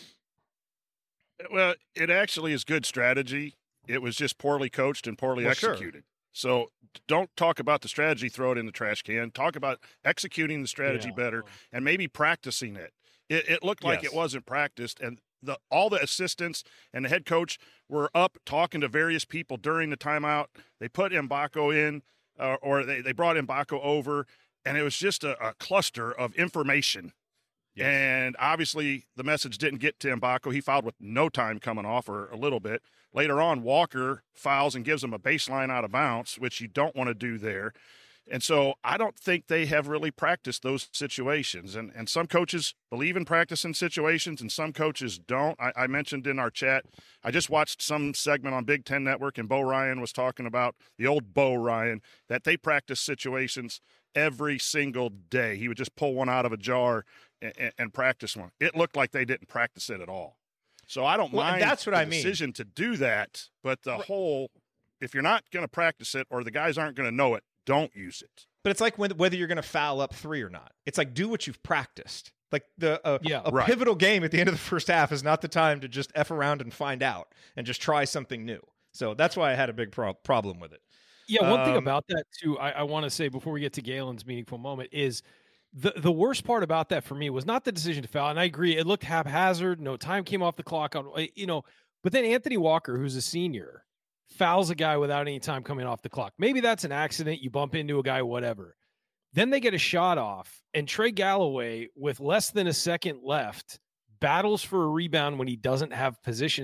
E: Well, it actually is good strategy. It was just poorly coached and poorly
B: Well, sure.
E: executed. So don't talk about the strategy, throw it in the trash can. Talk about executing the strategy
D: Yeah.
E: better and maybe practicing it. It, it looked like
B: Yes.
E: it wasn't practiced, and the all the assistants and the head coach were up talking to various people during the timeout. They put Mbako in, uh, or they, they brought Mbako over, and it was just a, a cluster of information.
B: Yes.
E: And obviously the message didn't get to Mbako. He fouled with no time coming off, or a little bit. Later on, Walker fouls and gives him a baseline out of bounds, which you don't want to do there. And so I don't think they have really practiced those situations. And and some coaches believe in practicing situations and some coaches don't. I, I mentioned in our chat, I just watched some segment on Big Ten Network, and Bo Ryan was talking about, the old Bo Ryan, that they practice situations every single day. He would just pull one out of a jar and, and, and practice one. It looked like they didn't practice it at all. So I don't
B: Well, and
E: mind
B: that's what
E: the
B: I mean.
E: decision to do that, but the whole, if you're not going to practice it or the guys aren't going to know it, don't use it.
B: But it's like when, whether you're going to foul up three or not. It's like, do what you've practiced. Like the uh,
D: Yeah,
B: a
E: right.
B: pivotal game at the end of the first half is not the time to just F around and find out and just try something new. So that's why I had a big pro- problem with it.
D: Yeah, one thing
B: Um,
D: about that too, I, I want to say before we get to Galen's meaningful moment is the the worst part about that for me was not the decision to foul. And I agree, it looked haphazard. No time came off the clock on, you know. But then Anthony Walker, who's a senior, fouls a guy without any time coming off the clock. Maybe that's an accident. You bump into a guy, whatever. Then they get a shot off, and Trey Galloway, with less than a second left, battles for a rebound when he doesn't have position. It's like,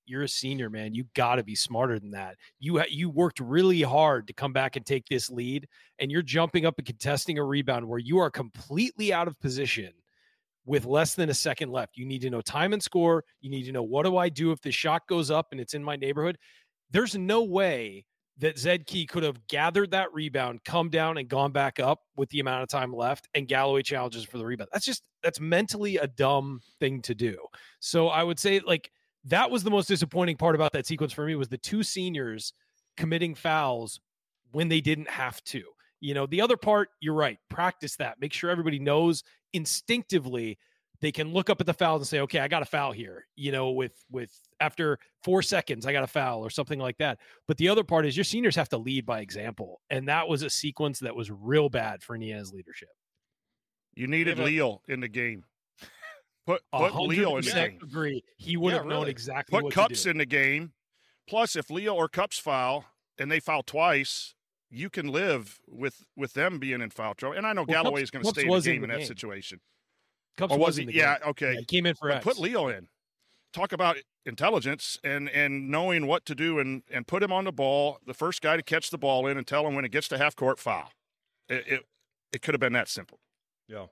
D: you're a senior, man. You got to be smarter than that. You ha- you worked really hard to come back and take this lead, and you're jumping up and contesting a rebound where you are completely out of position with less than a second left. You need to know time and score. You need to know, what do I do if the shot goes up and it's in my neighborhood? There's no way that Zed Key could have gathered that rebound, come down and gone back up with the amount of time left, and Galloway challenges for the rebound. That's just, that's mentally a dumb thing to do. So I would say, like, that was the most disappointing part about that sequence for me, was the two seniors committing fouls when they didn't have to. You know, the other part, you're right. Practice that. Make sure everybody knows instinctively they can look up at the foul and say, okay, I got a foul here, you know, with, with after four seconds, I got a foul or something like that. But the other part is your seniors have to lead by example. And that was a sequence that was real bad for Indiana's leadership.
E: You needed Leal in the game. Put, put Leal in the game.
D: Agree. He would
B: Yeah,
D: have
B: really.
D: known exactly
E: Put
D: what
E: Cups
D: to do.
E: in the game. Plus, if Leal or Cups foul and they foul twice, you can live with, with them being in foul trouble. And I know
D: Well,
E: Galloway
D: Cups-
E: is going to
D: Cups
E: stay in
D: was
E: the
D: in
E: game
D: the
E: in that
D: game.
E: situation.
D: Cups
E: Or was
D: was
E: he?
D: in the
E: Yeah,
D: game.
E: okay.
D: Yeah, he came in for
E: But
D: X.
E: put Leal in. Talk about intelligence and, and knowing what to do, and, and put him on the ball, the first guy to catch the ball in, and tell him when it gets to half court, foul. It it, it could have been that simple.
B: Yeah.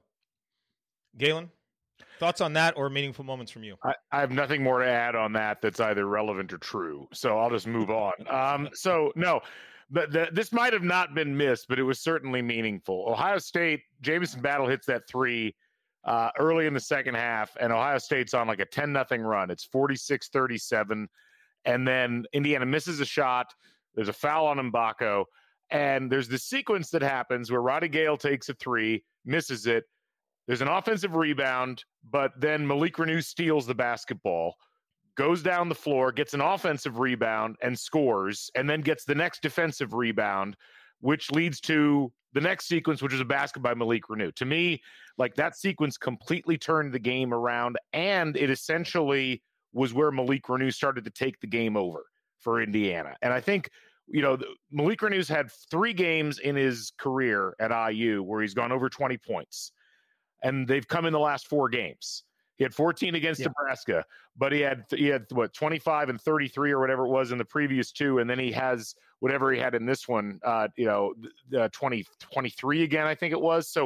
B: Galen, thoughts on that or meaningful moments from you?
C: I, I have nothing more to add on that that's either relevant or true. So I'll just move on. Um, so, no, but the, this might have not been missed, but it was certainly meaningful. Ohio State, Jamison Battle hits that three uh, early in the second half, and Ohio State's on like a ten nothing run. It's forty-six thirty-seven. And then Indiana misses a shot. There's a foul on Mbako. And there's this sequence that happens where Roddy Gale takes a three, misses it. There's an offensive rebound, but then Malik Renew steals the basketball, goes down the floor, gets an offensive rebound and scores, and then gets the next defensive rebound, which leads to the next sequence, which is a basket by Malik Renew. To me, like, that sequence completely turned the game around, and it essentially was where Malik Renew started to take the game over for Indiana. And I think, you know, Malik Renew's had three games in his career at I U where he's gone over twenty points. And they've come in the last four games. He had fourteen against yeah. Nebraska, but he had he had what twenty-five and thirty-three or whatever it was in the previous two, and then he has whatever he had in this one. Uh, you know, uh, twenty, twenty-three again, I think it was. So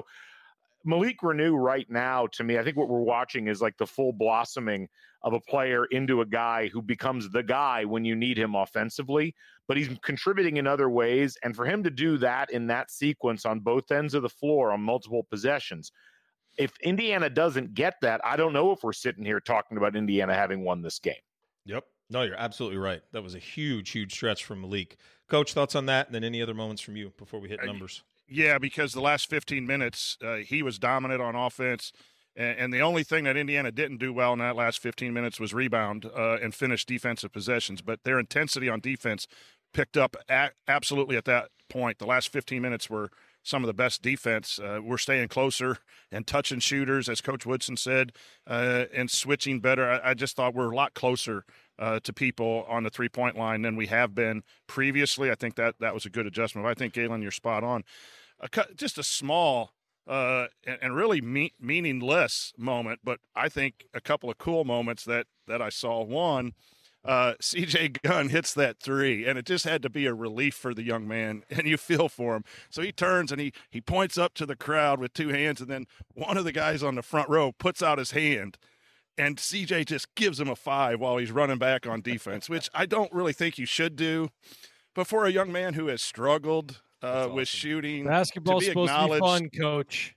C: Malik Renew right now, to me, I think what we're watching is like the full blossoming of a player into a guy who becomes the guy when you need him offensively, but he's contributing in other ways. And for him to do that in that sequence on both ends of the floor on multiple possessions, if Indiana doesn't get that, I don't know if we're sitting here talking about Indiana having won this game.
B: Yep. No, you're absolutely right. That was a huge, huge stretch from Malik. Coach, thoughts on that, and then any other moments from you before we hit numbers?
E: Yeah, because the last fifteen minutes, uh, he was dominant on offense, and, and the only thing that Indiana didn't do well in that last fifteen minutes was rebound uh, and finish defensive possessions. But their intensity on defense picked up a- absolutely at that point. The last fifteen minutes were some of the best defense. Uh, we're staying closer and touching shooters, as Coach Woodson said, uh, and switching better. I, I just thought we're a lot closer uh, to people on the three-point line than we have been previously. I think that that was a good adjustment. I think, Galen, you're spot on. A, just a small uh, and, and really me- meaningless moment, but I think a couple of cool moments that, that I saw. One, Uh, C J Gunn hits that three, and it just had to be a relief for the young man, and you feel for him. So he turns and he he points up to the crowd with two hands, and then one of the guys on the front row puts out his hand, and C J just gives him a five while he's running back on defense, which I don't really think you should do. But for a young man who has struggled uh, awesome. with shooting,
D: basketball's
E: to be
D: supposed to be fun, Coach.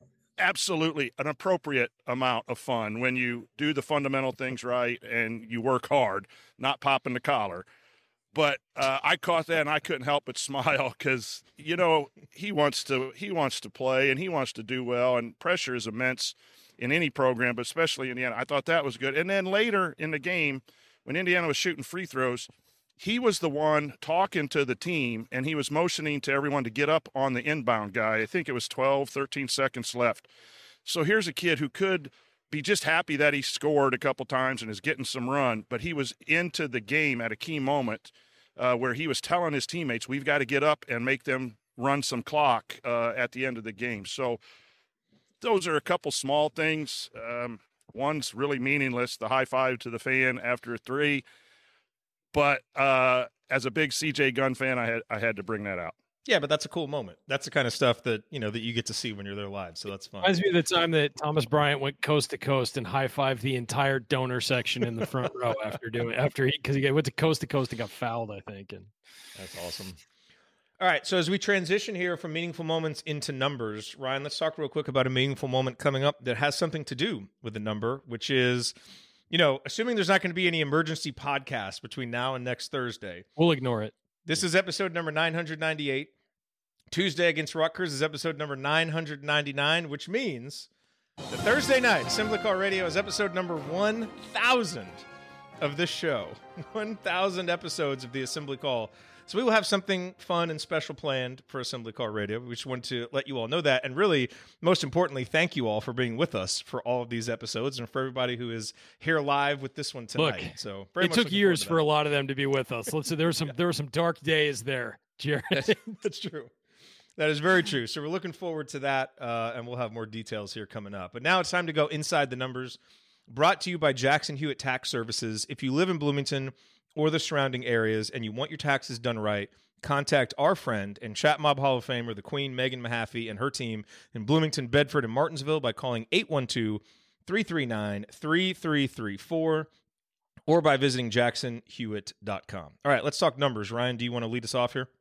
E: Absolutely an appropriate amount of fun when you do the fundamental things right and you work hard, not popping the collar. But uh, I caught that and I couldn't help but smile because, you know, he wants to he wants to play and he wants to do well, and pressure is immense in any program, but especially Indiana. I thought that was good. And then later in the game, when Indiana was shooting free throws, he was the one talking to the team, and he was motioning to everyone to get up on the inbound guy. I think it was twelve, thirteen seconds left. So here's a kid who could be just happy that he scored a couple times and is getting some run, but he was into the game at a key moment uh, where he was telling his teammates, we've got to get up and make them run some clock uh, at the end of the game. So those are a couple small things. Um, one's really meaningless, the high five to the fan after a three. but uh, as a big C J Gunn fan, I had I had to bring that out.
B: Yeah, but that's a cool moment. That's the kind of stuff that, you know, that you get to see when you're there live. So that's fun.
D: Reminds me of the time that Thomas Bryant went coast to coast and high-fived the entire donor section in the front row after doing after he because he went to coast to coast and got fouled, I think. And
B: that's awesome. All right, so as we transition here from meaningful moments into numbers, Ryan, let's talk real quick about a meaningful moment coming up that has something to do with the number, which is, you know, assuming there's not going to be any emergency podcast between now and next Thursday.
D: We'll ignore it.
B: This is episode number nine hundred ninety-eight. Tuesday against Rutgers is episode number nine hundred ninety-nine, which means that Thursday night, Assembly Call Radio is episode number one thousand of this show. one thousand episodes of the Assembly Call. So we will have something fun and special planned for Assembly Call Radio. We just want to let you all know that. And really, most importantly, thank you all for being with us for all of these episodes and for everybody who is here live with this one tonight.
D: Look,
B: so very
D: it
B: much
D: took years
B: to
D: for a lot of them to be with us. Let's say there were some there were some dark days there, Jared.
B: That's, that's true. That is very true. So we're looking forward to that, uh, and we'll have more details here coming up. But now it's time to go inside the numbers, brought to you by Jackson Hewitt Tax Services. If you live in Bloomington or the surrounding areas and you want your taxes done right, contact our friend and Chat Mob Hall of Famer, the Queen, Megan Mahaffey, and her team in Bloomington, Bedford, and Martinsville by calling eight one two, three three nine, three three three four or by visiting jackson hewitt dot com. All right, let's talk numbers. Ryan, do you want to lead us off here?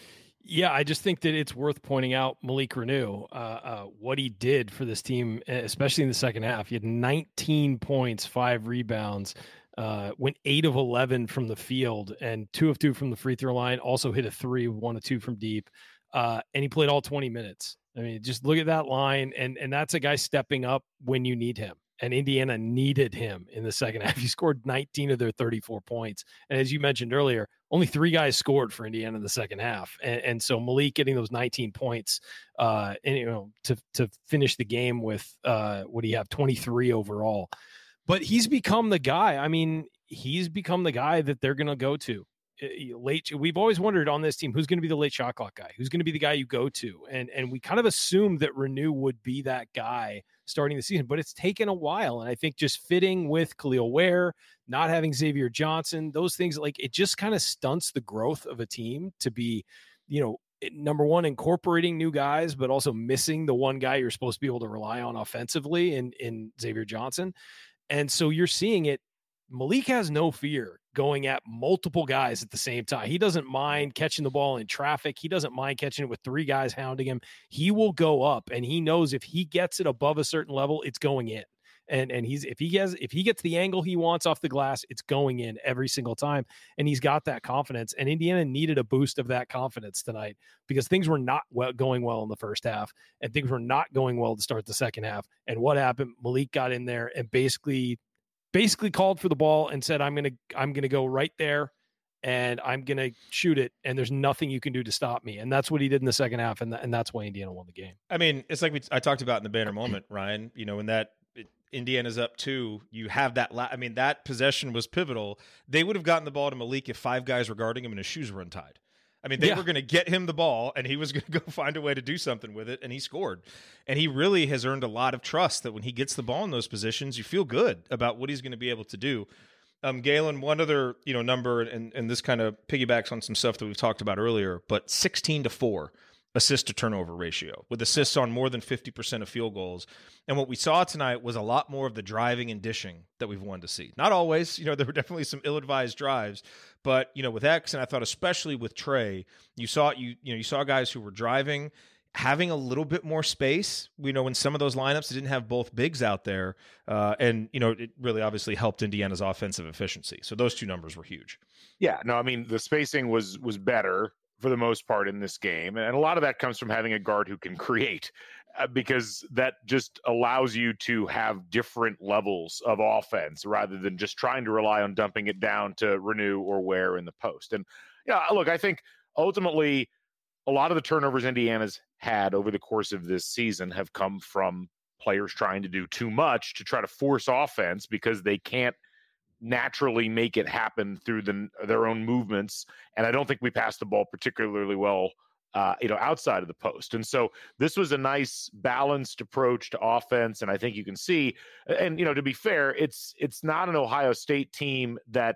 D: Yeah, I just think that it's worth pointing out Malik Reneau, uh, uh, what he did for this team, especially in the second half. He had nineteen points, five rebounds, uh, went eight of eleven from the field, and two of two from the free throw line. Also hit a three, one of two from deep, uh, and he played all twenty minutes. I mean, just look at that line, and and that's a guy stepping up when you need him. And Indiana needed him in the second half. He scored nineteen of their thirty-four points. And as you mentioned earlier, only three guys scored for Indiana in the second half. And, and so Malik getting those nineteen points, uh, and you know, to to finish the game with uh, what do you have, twenty-three overall. But he's become the guy. I mean, he's become the guy that they're going to go to. Late, we've always wondered on this team who's going to be the late shot clock guy, who's going to be the guy you go to, and and we kind of assumed that Reneau would be that guy starting the season, but it's taken a while, and I think just fitting with Khalil Ware, not having Xavier Johnson, those things, like it just kind of stunts the growth of a team to be, you know, number one, incorporating new guys, but also missing the one guy you're supposed to be able to rely on offensively in in Xavier Johnson, and so you're seeing it. Malik has no fear going at multiple guys at the same time. He doesn't mind catching the ball in traffic. He doesn't mind catching it with three guys hounding him. He will go up, and he knows if he gets it above a certain level, it's going in. And and he's if he gets if he gets the angle he wants off the glass, it's going in every single time. And he's got that confidence. And Indiana needed a boost of that confidence tonight because things were not well, going well in the first half, and things were not going well to start the second half. And what happened? Malik got in there and basically. basically called for the ball and said, I'm going to, I'm going to go right there and I'm going to shoot it. And there's nothing you can do to stop me. And that's what he did in the second half. And, th- and that's why Indiana won the game.
B: I mean, it's like we, I talked about in the banner moment, Ryan, you know, when that it, Indiana's up two, you have that. La- I mean, that possession was pivotal. They would have gotten the ball to Malik if five guys were guarding him and his shoes were untied. I mean, they yeah. were going to get him the ball, and he was going to go find a way to do something with it, and he scored. And he really has earned a lot of trust that when he gets the ball in those positions, you feel good about what he's going to be able to do. Um, Galen, one other you know number, and, and this kind of piggybacks on some stuff that we've talked about earlier, but sixteen to four assist to turnover ratio, with assists on more than fifty percent of field goals. And what we saw tonight was a lot more of the driving and dishing that we've wanted to see. Not always, you know, there were definitely some ill-advised drives, but, you know, with X, and I thought especially with Trey, you saw, you, you know, you saw guys who were driving, having a little bit more space. You know, in some of those lineups, they didn't have both bigs out there. Uh, and, you know, it really obviously helped Indiana's offensive efficiency. So those two numbers were huge.
C: Yeah, no, I mean, the spacing was was better for the most part in this game. And a lot of that comes from having a guard who can create, uh, because that just allows you to have different levels of offense rather than just trying to rely on dumping it down to Reneau or Ware in the post. And yeah, look, I think ultimately a lot of the turnovers Indiana's had over the course of this season have come from players trying to do too much to try to force offense because they can't naturally make it happen through the, their own movements. And I don't think we passed the ball particularly well, uh, you know, outside of the post. And so this was a nice balanced approach to offense. And I think you can see, and, you know, to be fair, it's, it's not an Ohio State team that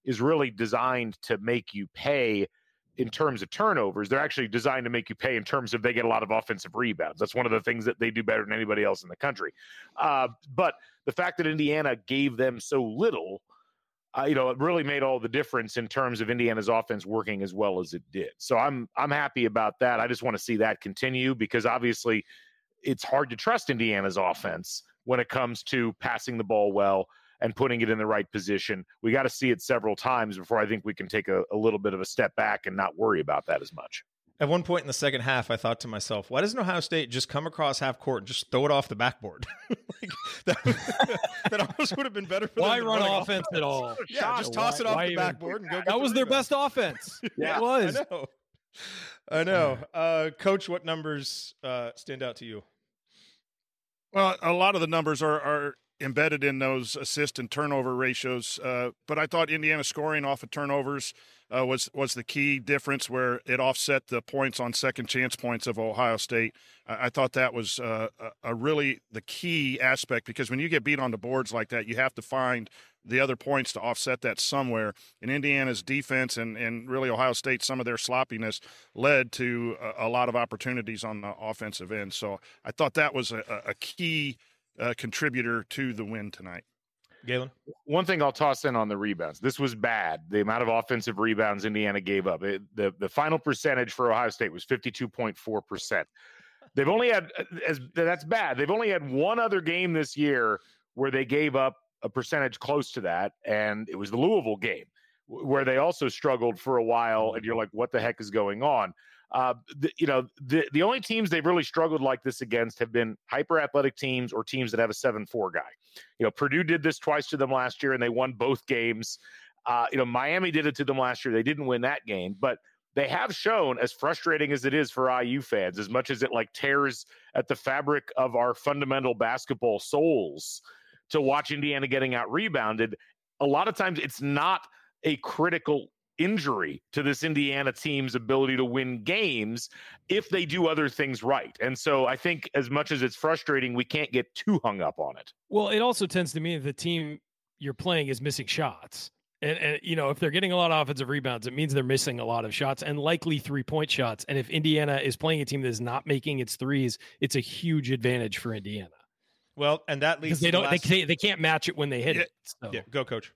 C: is really designed to make you pay in terms of turnovers. They're actually designed to make you pay in terms of they get a lot of offensive rebounds. That's one of the things that they do better than anybody else in the country. Uh, but the fact that Indiana gave them so little, uh, you know, it really made all the difference in terms of Indiana's offense working as well as it did. So I'm I'm happy about that. I just want to see that continue, because obviously it's hard to trust Indiana's offense when it comes to passing the ball well and putting it in the right position. We got to see it several times before I think we can take a, a little bit of a step back and not worry about that as much.
B: At one point in the second half, I thought to myself, why doesn't Ohio State just come across half court and just throw it off the backboard? like, that, that almost would have been better for
D: Why
B: them.
D: Why run
B: offense,
D: offense at all?
B: Yeah, just toss it off
D: why
B: the
D: even,
B: backboard and go get
D: That
B: the
D: was their
B: rebound.
D: best offense.
C: Yeah,
D: it was.
B: I know. I know. Uh, Coach, what numbers uh, stand out to you?
E: Well, a lot of the numbers are, are embedded in those assist and turnover ratios, uh, but I thought Indiana scoring off of turnovers uh, was was the key difference, where it offset the points on second chance points of Ohio State. I, I thought that was uh, a, a really the key aspect, because when you get beat on the boards like that, you have to find the other points to offset that somewhere. And Indiana's defense and, and really Ohio State, some of their sloppiness led to a, a lot of opportunities on the offensive end. So I thought that was a, a key uh, contributor to the win tonight.
B: Galen?
C: One thing I'll toss in on the rebounds. This was bad. The amount of offensive rebounds Indiana gave up. It, the, the final percentage for Ohio State was fifty-two point four percent. They've only had, as that's bad. They've only had one other game this year where they gave up a percentage close to that, and it was the Louisville game, where they also struggled for a while, and you're like, what the heck is going on? Uh, the, you know, the, the only teams they've really struggled like this against have been hyper-athletic teams or teams that have a seven four guy. You know, Purdue did this twice to them last year, and they won both games. Uh, you know, Miami did it to them last year. They didn't win that game, but they have shown, as frustrating as it is for I U fans, as much as it like tears at the fabric of our fundamental basketball souls to watch Indiana getting out rebounded, a lot of times it's not a critical injury to this Indiana team's ability to win games if they do other things right. And so I think as much as it's frustrating, we can't get too hung up on it.
D: Well, it also tends to mean the team you're playing is missing shots. And, and, you know, if they're getting a lot of offensive rebounds, it means they're missing a lot of shots, and likely three-point shots. And if Indiana is playing a team that is not making its threes, it's a huge advantage for Indiana.
B: Well, and that leads
D: they
B: to
D: don't
B: the last...
D: they can't, they can't match it when they hit
E: Yeah.
D: it. So.
B: Yeah, go, Coach.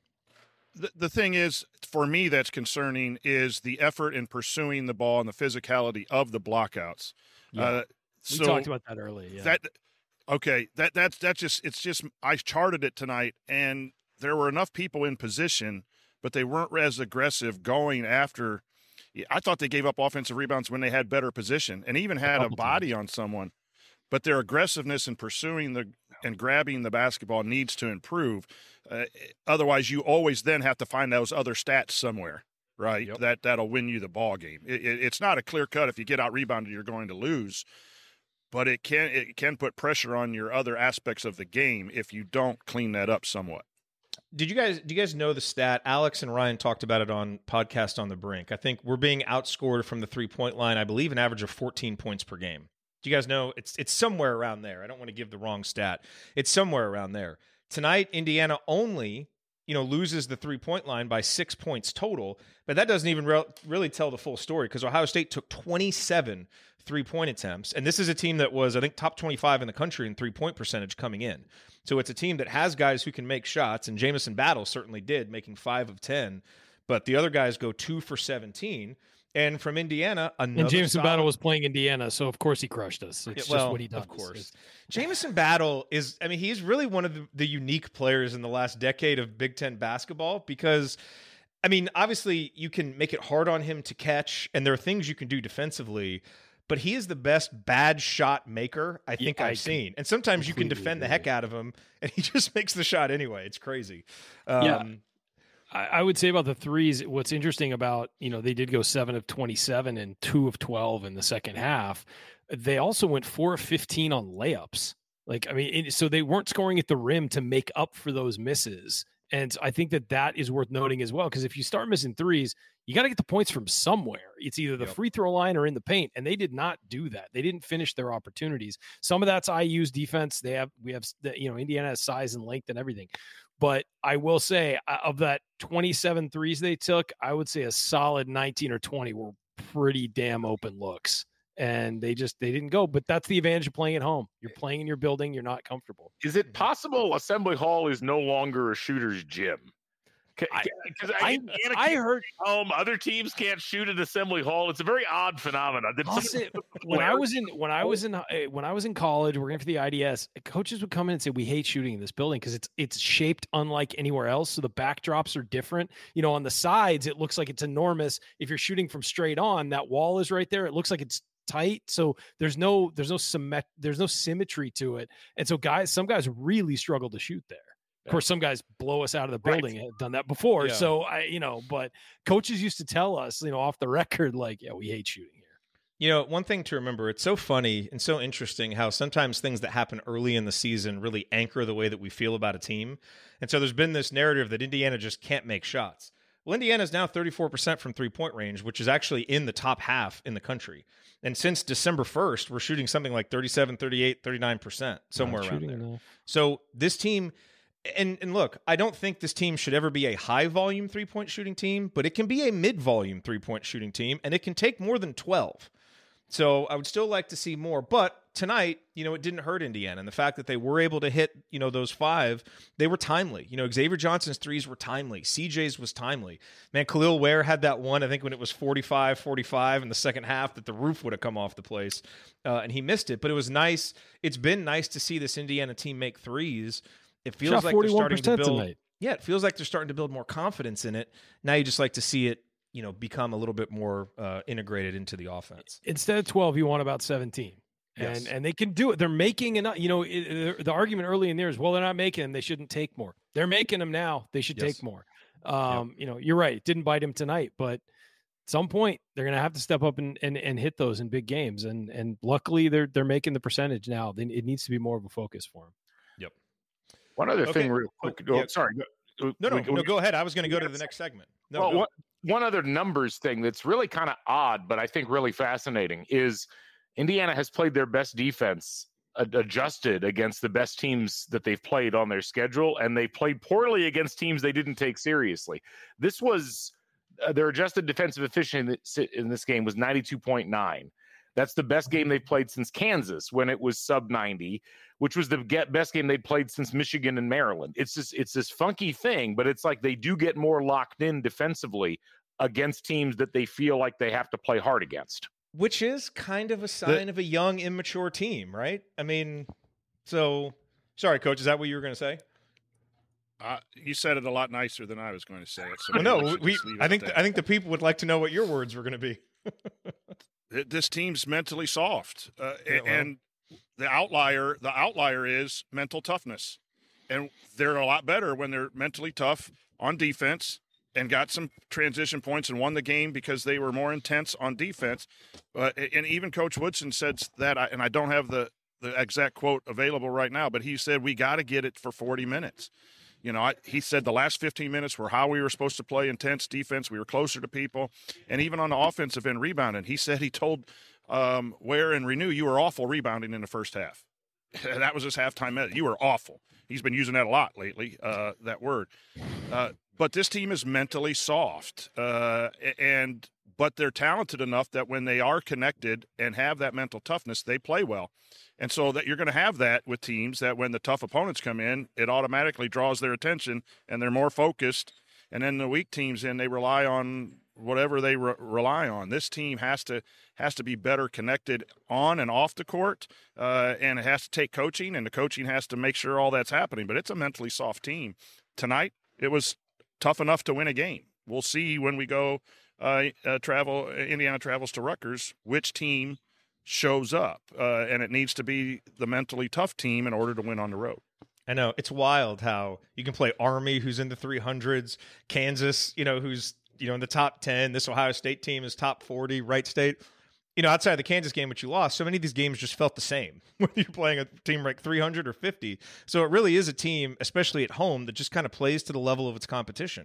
E: The, the thing is, for me, that's concerning is the effort in pursuing the ball and the physicality of the blockouts.
D: Yeah.
E: Uh,
D: we
E: so
D: talked about that earlier. Yeah.
E: That okay, that that's that's just it's just I charted it tonight, and there were enough people in position, but they weren't as aggressive going after. I thought they gave up offensive rebounds when they had better position and even had a, a body times. on someone. But their aggressiveness in pursuing the and grabbing the basketball needs to improve. Uh, otherwise, you always then have to find those other stats somewhere, right? Yep. That that'll win you the ball game. It, it, it's not a clear cut. If you get out rebounded, you're going to lose. But it can it can put pressure on your other aspects of the game if you don't clean that up somewhat.
B: Did you guys do you guys know the stat? Alex and Ryan talked about it on Podcast on the Brink. I think we're being outscored from the three-point line, I believe, an average of fourteen points per game. Do you guys know? It's it's somewhere around there. I don't want to give the wrong stat. It's somewhere around there. Tonight, Indiana only, you know, loses the three-point line by six points total, but that doesn't even re- really tell the full story, because Ohio State took twenty-seven three-point attempts, and this is a team that was, I think, top twenty-five in the country in three-point percentage coming in. So it's a team that has guys who can make shots, and Jamison Battle certainly did, making five of ten, but the other guys go two for seventeen. And from Indiana, another
D: and Jamison
B: solid...
D: Battle was playing Indiana, so of course he crushed us. It's
B: yeah, well,
D: just what he does.
B: Of course. Jamison Battle is, I mean, he's really one of the, the unique players in the last decade of Big Ten basketball, because, I mean, obviously you can make it hard on him to catch, and there are things you can do defensively, but he is the best bad shot maker I think yeah, I've I seen. And sometimes you can defend agree. the heck out of him, and he just makes the shot anyway. It's crazy. Um,
D: yeah. I would say about the threes, what's interesting about, you know, they did go seven of twenty-seven and two of twelve in the second half. They also went four of fifteen on layups. Like, I mean, it, so they weren't scoring at the rim to make up for those misses. And I think that that is worth noting as well, because if you start missing threes, you got to get the points from somewhere. It's either the
B: Yep.
D: free throw line or in the paint, and they did not do that. They didn't finish their opportunities. Some of that's I U's defense. They have, we have, you know, Indiana has size and length and everything. But I will say, of that twenty-seven threes they took, I would say a solid nineteen or twenty were pretty damn open looks. And they just, they didn't go. But that's the advantage of playing at home. You're playing in your building. You're not comfortable.
C: Is it possible Assembly Hall is no longer a shooter's gym?
D: I,
C: I,
D: I, I heard
C: home other teams can't shoot at Assembly Hall. It's a very odd phenomenon. Did
D: I'll say, when I was in when I was in when I was in college working for the I D S, coaches would come in and say we hate shooting in this building because it's it's shaped unlike anywhere else. So the backdrops are different. You know, on the sides it looks like it's enormous. If you're shooting from straight on, that wall is right there. It looks like it's tight. So there's no there's no symmet- there's no symmetry to it. And so guys, some guys really struggle to shoot there. Of course, some guys blow us out of the building and have done that before.
B: Yeah.
D: So I, you know, but coaches used to tell us, you know, off the record, like, yeah, we hate shooting here.
B: You know, one thing to remember, it's so funny and so interesting how sometimes things that happen early in the season really anchor the way that we feel about a team. And so there's been this narrative that Indiana just can't make shots. Well, Indiana is now thirty-four percent from three-point range, which is actually in the top half in the country. And since December first, we're shooting something like thirty-seven, thirty-eight, thirty-nine percent, somewhere around there. Enough. So this team... And and look, I don't think this team should ever be a high-volume three-point shooting team, but it can be a mid-volume three-point shooting team, and it can take more than twelve. So I would still like to see more. But tonight, you know, it didn't hurt Indiana. And the fact that they were able to hit, you know, those five, they were timely. You know, Xavier Johnson's threes were timely. C J's was timely. Man, Khalil Ware had that one, I think, when it was forty-five forty-five in the second half that the roof would have come off the place, uh, and he missed it. But it was nice. It's been nice to see this Indiana team make threes. It feels
D: Shot
B: like they're starting to build.
D: Tonight.
B: Yeah, it feels like they're starting to build more confidence in it. Now you just like to see it, you know, become a little bit more uh, integrated into the offense.
D: Instead of twelve, you want about seventeen.
B: Yes.
D: And and they can do it. They're making enough. You know, it, the argument early in there is, well, they're not making them. They shouldn't take more. They're making them now. They should
B: Yes.
D: take more. Um, yep. You know, you're right. It didn't bite him tonight, but at some point they're going to have to step up and, and and hit those in big games. And and luckily they're they're making the percentage now. Then it needs to be more of a focus for them.
B: Yep.
C: One other
B: Okay.
C: thing, real quick.
B: Oh,
C: Oh,
B: yeah.
C: sorry.
B: No, no,
C: We-
B: no,
C: we-
B: go ahead. I was going to go to the next segment. No,
C: well,
B: go.
C: one, one other numbers thing that's really kind of odd, but I think really fascinating is Indiana has played their best defense ad- adjusted against the best teams that they've played on their schedule, and they played poorly against teams they didn't take seriously. This was uh, their adjusted defensive efficiency in this game was ninety-two point nine. That's the best game they've played since Kansas when it was sub ninety, which was the get best game they'd played since Michigan and Maryland. It's just it's this funky thing, but it's like they do get more locked in defensively against teams that they feel like they have to play hard against.
B: Which is kind of a sign the, of a young, immature team, right? I mean, so sorry, Coach. Is that what you were going to say?
E: Uh, you said it a lot nicer than I was going to say it. So
B: well, no,
E: we.
B: we I think the, I think the people would like to know what your words were going to be.
E: This team's mentally soft, uh,
B: yeah, well.
E: and the outlier the outlier is mental toughness, and they're a lot better when they're mentally tough on defense and got some transition points and won the game because they were more intense on defense. Uh, and even Coach Woodson said that, and I don't have the the exact quote available right now, but he said we got to get it for forty minutes. You know, I, he said the last fifteen minutes were how we were supposed to play intense defense. We were closer to people. And even on the offensive end rebounding, he said he told um, Ware and Renew, you were awful rebounding in the first half. That was his halftime message. You were awful. He's been using that a lot lately, uh, that word. Uh, but this team is mentally soft. Uh, and but they're talented enough that when they are connected and have that mental toughness, they play well. And so that you're going to have that with teams that when the tough opponents come in, it automatically draws their attention and they're more focused. And then the weak teams in, they rely on whatever they re- rely on. This team has to has to be better connected on and off the court, uh, and it has to take coaching, and the coaching has to make sure all that's happening. But it's a mentally soft team. Tonight, it was tough enough to win a game. We'll see when we go uh, uh, travel. Indiana travels to Rutgers, which team shows up, uh, and it needs to be the mentally tough team in order to win on the road.
B: I know it's wild how you can play Army, who's in the three hundreds, Kansas, you know, who's you know in the top ten. This Ohio State team is top forty. Wright State, you know, outside of the Kansas game, which you lost, so many of these games just felt the same whether you're playing a team like three hundred or fifty. So it really is a team, especially at home, that just kind of plays to the level of its competition.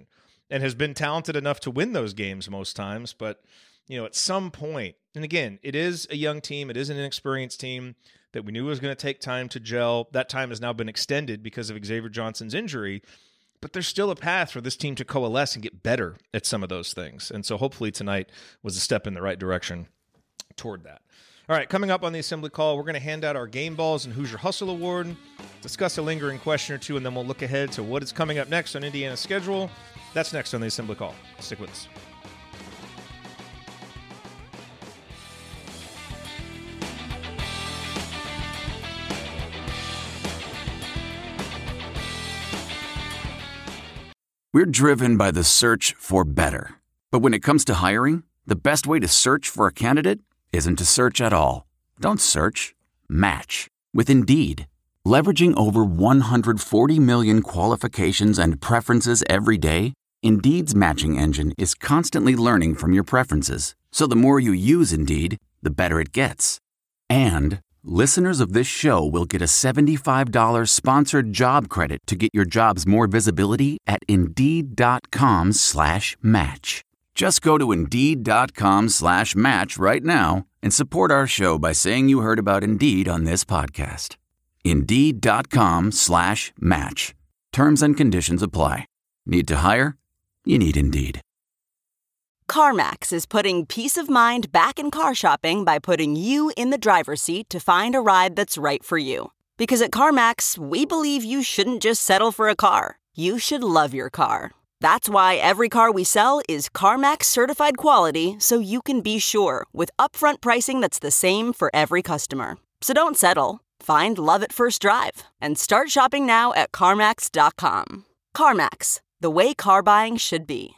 B: and has been talented enough to win those games most times. But, you know, at some point, and again, it is a young team. It is an inexperienced team that we knew was going to take time to gel. That time has now been extended because of Xavier Johnson's injury. But there's still a path for this team to coalesce and get better at some of those things. And so hopefully tonight was a step in the right direction toward that. All right, coming up on the Assembly Call, we're going to hand out our Game Balls and Hoosier Hustle Award, discuss a lingering question or two, and then we'll look ahead to what is coming up next on Indiana's schedule. That's next on the Assembly Call. Stick with us.
K: We're driven by the search for better. But when it comes to hiring, the best way to search for a candidate isn't to search at all. Don't search. Match with Indeed. Leveraging over one hundred forty million qualifications and preferences every day, Indeed's matching engine is constantly learning from your preferences. So the more you use Indeed, the better it gets. And listeners of this show will get a seventy-five dollars sponsored job credit to get your jobs more visibility at Indeed.com slash match. Just go to Indeed.com slash match right now and support our show by saying you heard about Indeed on this podcast. Indeed.com slash match. Terms and conditions apply. Need to hire? You need Indeed.
L: CarMax is putting peace of mind back in car shopping by putting you in the driver's seat to find a ride that's right for you. Because at CarMax, we believe you shouldn't just settle for a car. You should love your car. That's why every car we sell is CarMax certified quality, so you can be sure with upfront pricing that's the same for every customer. So don't settle. Find love at first drive and start shopping now at CarMax dot com. CarMax, the way car buying should be.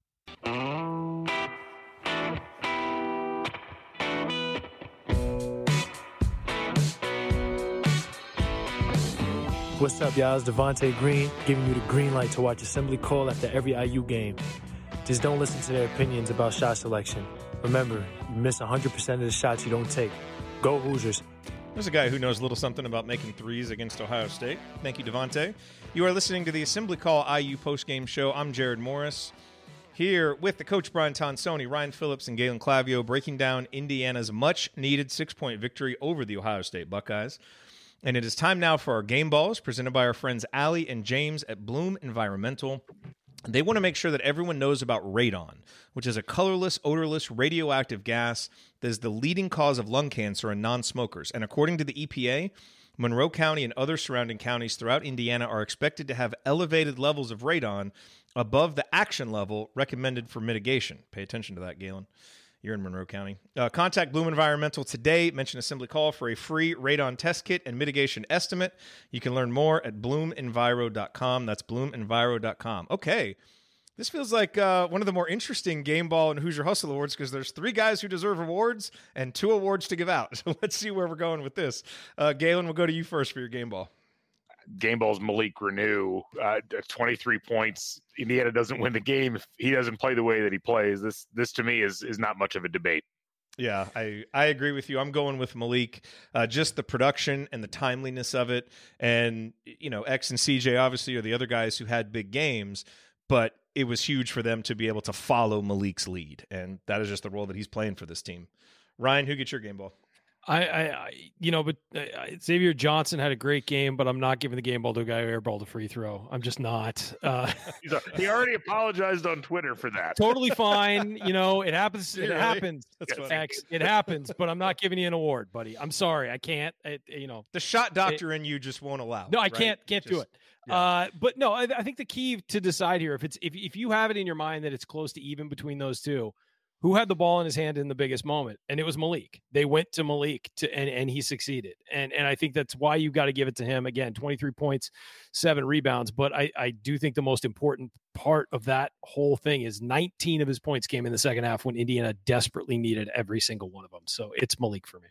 M: What's up, y'all? It's Devontae Green, giving you the green light to watch Assembly Call after every I U game. Just don't listen to their opinions about shot selection. Remember, you miss one hundred percent of the shots you don't take. Go Hoosiers.
B: There's a guy who knows a little something about making threes against Ohio State. Thank you, Devontae. You are listening to the Assembly Call I U postgame show. I'm Jared Morris, here with the coach Brian Tonsoni, Ryan Phillips, and Galen Clavio, breaking down Indiana's much-needed six-point victory over the Ohio State Buckeyes. And it is time now for our game balls, presented by our friends Allie and James at Bloom Environmental. They want to make sure that everyone knows about radon, which is a colorless, odorless, radioactive gas that is the leading cause of lung cancer in non-smokers. And according to the E P A, Monroe County and other surrounding counties throughout Indiana are expected to have elevated levels of radon above the action level recommended for mitigation. Pay attention to that, Galen. You're in Monroe County. Uh, contact Bloom Environmental today. Mention Assembly Call for a free radon test kit and mitigation estimate. You can learn more at bloom enviro dot com. That's bloom enviro dot com. Okay. This feels like uh, one of the more interesting Game Ball and Hoosier Hustle Awards because there's three guys who deserve awards and two awards to give out. So let's see where we're going with this. Uh, Galen, we'll go to you first for your Game Ball.
C: Game Ball's Malik Renew, uh, twenty-three points. Indiana doesn't win the game if he doesn't play the way that he plays. This, this to me is is not much of a debate.
B: Yeah, I, I agree with you. I'm going with Malik. Uh, just the production and the timeliness of it, and you know, X and C J obviously are the other guys who had big games, but it was huge for them to be able to follow Malik's lead, and that is just the role that he's playing for this team. Ryan, who gets your Game Ball?
D: I, I, I you know, but uh, Xavier Johnson had a great game, but I'm not giving the game ball to a guy who airballed a free throw. I'm just not. Uh,
C: He's a, he already apologized on Twitter for that.
D: Totally fine. You know, it happens. It
B: really?
D: happens.
B: That's
D: X,
B: funny.
D: it happens, but I'm not giving you an award, buddy. I'm sorry. I can't, it, you know.
B: The shot doctor it, in you just won't allow.
D: No, I
B: right?
D: can't, can't
B: just,
D: do it. Yeah. Uh, but no, I, I think the key to decide here, if it's, if, if you have it in your mind that it's close to even between those two, who had the ball in his hand in the biggest moment? And it was Malik. They went to Malik to, and, and he succeeded. And and I think that's why you got to give it to him. Again, twenty-three points, seven rebounds. But I, I do think the most important part of that whole thing is nineteen of his points came in the second half when Indiana desperately needed every single one of them. So it's Malik for me.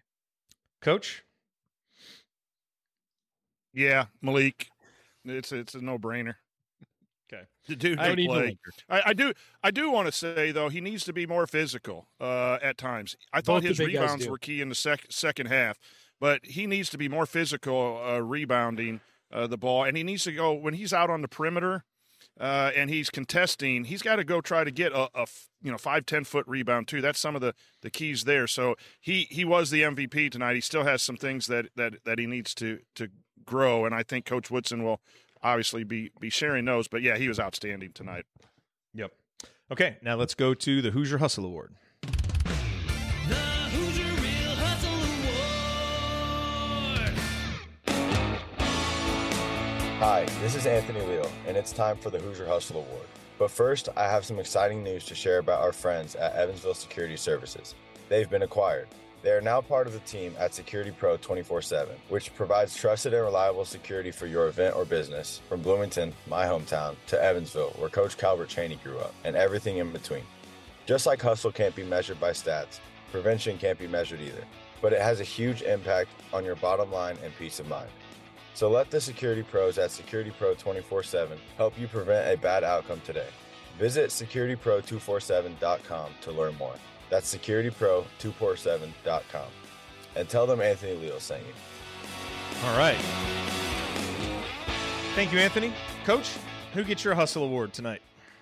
B: Coach?
E: Yeah, Malik. It's it's a no-brainer.
B: Okay.
E: The dude
B: I,
E: can play. I, I do I do want to say, though, he needs to be more physical uh, at times. I thought
D: Both
E: his rebounds were key in the sec- second half, but he needs to be more physical uh, rebounding uh, the ball. And he needs to go, when he's out on the perimeter, uh, and he's contesting, he's got to go try to get a, a you know five ten foot rebound too. That's some of the, the keys there. So he he was the M V P tonight. He still has some things that that that he needs to to grow, and I think Coach Woodson will obviously be be sharing those. But yeah, he was outstanding tonight.
B: Yep. Okay, now let's go to the Hoosier Hustle Award.
I: The Hoosier Real Hustle Award.
N: Hi, this is Anthony Leal, and it's time for the Hoosier Hustle Award. But first, I have some exciting news to share about our friends at Evansville Security Services. They've been acquired. They are now part of the team at Security Pro twenty-four seven, which provides trusted and reliable security for your event or business, from Bloomington, my hometown, to Evansville, where Coach Calvert Chaney grew up, and everything in between. Just like hustle can't be measured by stats, prevention can't be measured either, but it has a huge impact on your bottom line and peace of mind. So let the security pros at Security Pro twenty-four seven help you prevent a bad outcome today. Visit security pro two forty-seven dot com to learn more. That's security pro two forty-seven dot com. And tell them Anthony Leal sent you.
B: All right. Thank you, Anthony. Coach, who gets your Hustle Award tonight?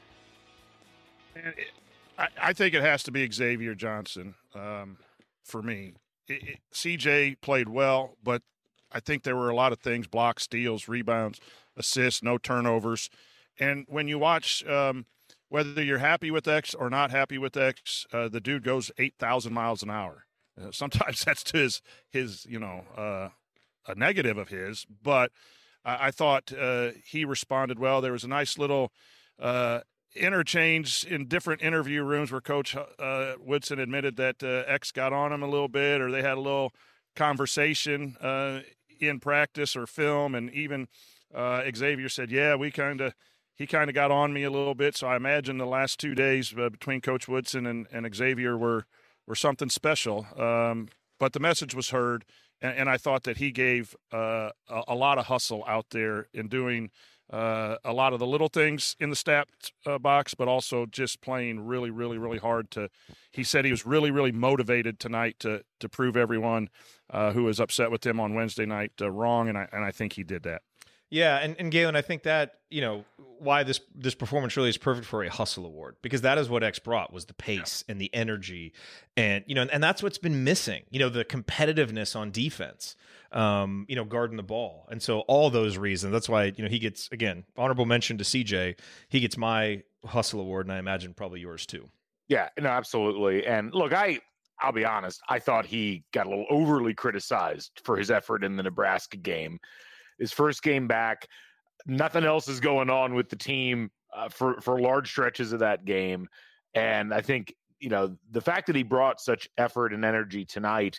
E: And it, I, I think it has to be Xavier Johnson um, for me. It, it, C J played well, but I think there were a lot of things, blocks, steals, rebounds, assists, no turnovers. And when you watch um, – whether you're happy with X or not happy with X, uh, the dude goes eight thousand miles an hour. Uh, sometimes that's to his, his you know, uh, a negative of his. But I, I thought uh, he responded well. There was a nice little uh, interchange in different interview rooms where Coach uh, Woodson admitted that uh, X got on him a little bit, or they had a little conversation uh, in practice or film. And even uh, Xavier said, yeah, we kind of – he kind of got on me a little bit, so I imagine the last two days uh, between Coach Woodson and, and Xavier were were something special. Um, but the message was heard, and, and I thought that he gave uh, a, a lot of hustle out there in doing uh, a lot of the little things in the stat uh, box, but also just playing really, really, really hard. To he said he was really, really motivated tonight to to prove everyone uh, who was upset with him on Wednesday night uh, wrong, and I and I think he did that.
B: Yeah, and, and Galen, I think that, you know, why this this performance really is perfect for a Hustle Award, because that is what X brought, was the pace and the energy, and, you know, and, and that's what's been missing, you know, the competitiveness on defense, um, you know, guarding the ball. And so all those reasons, that's why, you know, he gets, again, honorable mention to C J. He gets my Hustle Award, and I imagine probably yours too.
C: Yeah, no, absolutely. And look, I, I'll be honest, I thought he got a little overly criticized for his effort in the Nebraska game. His first game back, nothing else is going on with the team uh, for, for large stretches of that game. And I think, you know, the fact that he brought such effort and energy tonight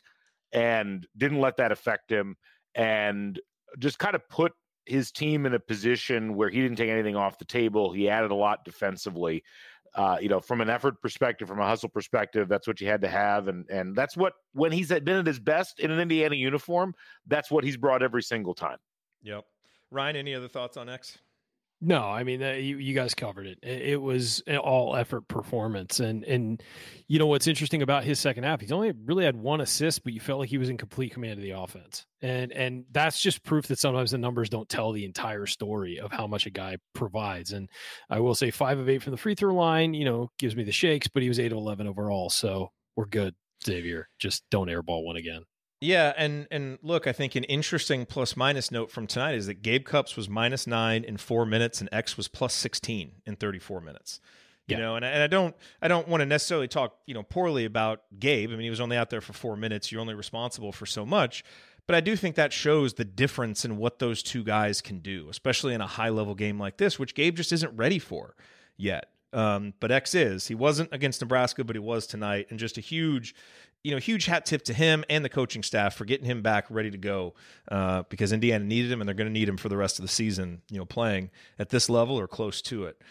C: and didn't let that affect him, and just kind of put his team in a position where he didn't take anything off the table. He added a lot defensively. Uh, you know, from an effort perspective, from a hustle perspective, that's what you had to have. And and that's what, when he's been at his best in an Indiana uniform, that's what he's brought every single time.
B: Yep. Ryan, any other thoughts on X?
D: No, I mean, uh, you, you guys covered it. it. It was an all effort performance. And, and, you know, what's interesting about his second half, he's only really had one assist, but you felt like he was in complete command of the offense. And, and that's just proof that sometimes the numbers don't tell the entire story of how much a guy provides. And I will say five of eight from the free throw line, you know, gives me the shakes, but he was eight of eleven overall. So we're good, Xavier. Just don't airball one again.
B: Yeah, and and look, I think an interesting plus minus note from tonight is that Gabe Cupps was minus nine in four minutes, and X was plus sixteen in thirty-four minutes. You yeah. know, and I, and I don't I don't want to necessarily talk, you know, poorly about Gabe. I mean, he was only out there for four minutes. You're only responsible for so much. But I do think that shows the difference in what those two guys can do, especially in a high level game like this, which Gabe just isn't ready for yet. Um, but X is. He wasn't against Nebraska, but he was tonight, and just a huge. You know, huge hat tip to him and the coaching staff for getting him back ready to go, uh, because Indiana needed him, and they're going to need him for the rest of the season, you know, playing at this level or close to it.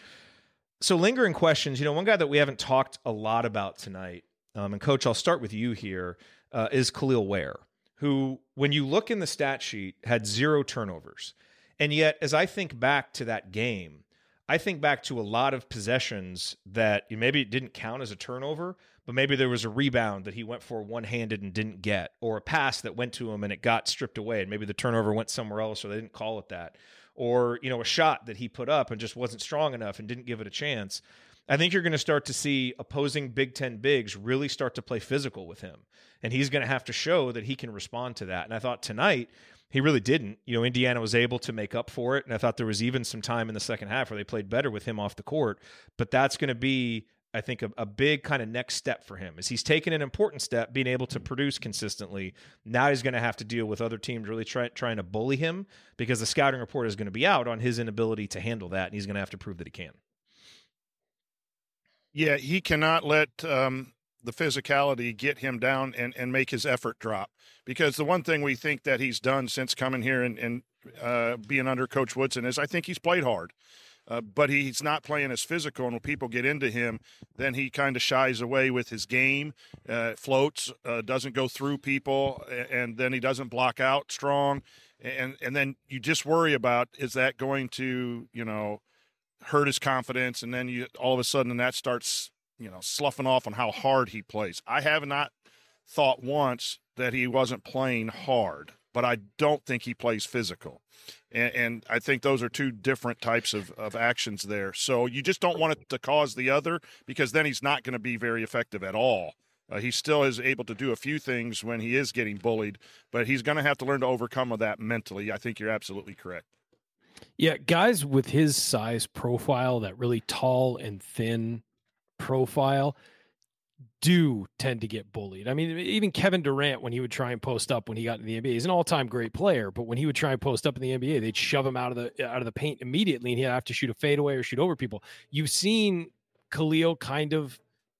B: So lingering questions, you know, one guy that we haven't talked a lot about tonight, um, and Coach, I'll start with you here, uh, is Khalil Ware, who, when you look in the stat sheet, had zero turnovers. And yet, as I think back to that game, I think back to a lot of possessions that maybe it didn't count as a turnover, but maybe there was a rebound that he went for one-handed and didn't get, or a pass that went to him and it got stripped away, and maybe the turnover went somewhere else or they didn't call it that. or, you know, a shot that he put up and just wasn't strong enough and didn't give it a chance. I think you're going to start to see opposing Big Ten bigs really start to play physical with him. And he's going to have to show that he can respond to that. And I thought tonight he really didn't. You know, Indiana was able to make up for it. And I thought there was even some time in the second half where they played better with him off the court. But that's going to be, I think, a, a big kind of next step for him. Is he's taken an important step, being able to produce consistently. Now he's going to have to deal with other teams really try, trying to bully him, because the scouting report is going to be out on his inability to handle that. And he's going to have to prove that he can.
E: Yeah, he cannot let um, the physicality get him down and, and make his effort drop. Because the one thing we think that he's done since coming here and, and uh, being under Coach Woodson is I think he's played hard. Uh, but he's not playing as physical, and when people get into him, then he kind of shies away with his game, uh, floats, uh, doesn't go through people, and then he doesn't block out strong. And, and then you just worry about, is that going to, you know, hurt his confidence, and then you all of a sudden that starts, you know, sloughing off on how hard he plays. I have not thought once that he wasn't playing hard, but I don't think he plays physical. And, and I think those are two different types of, of actions there. So you just don't want it to cause the other, because then he's not going to be very effective at all. Uh, he still is able to do a few things when he is getting bullied, but he's going to have to learn to overcome that mentally. I think you're absolutely correct.
D: Yeah, guys with his size profile, that really tall and thin profile, do tend to get bullied. I mean, even Kevin Durant, when he would try and post up when he got into the N B A, he's an all-time great player, but when he would try and post up in the N B A, they'd shove him out of the out of the paint immediately, and he'd have to shoot a fadeaway or shoot over people. You've seen Khalil kind of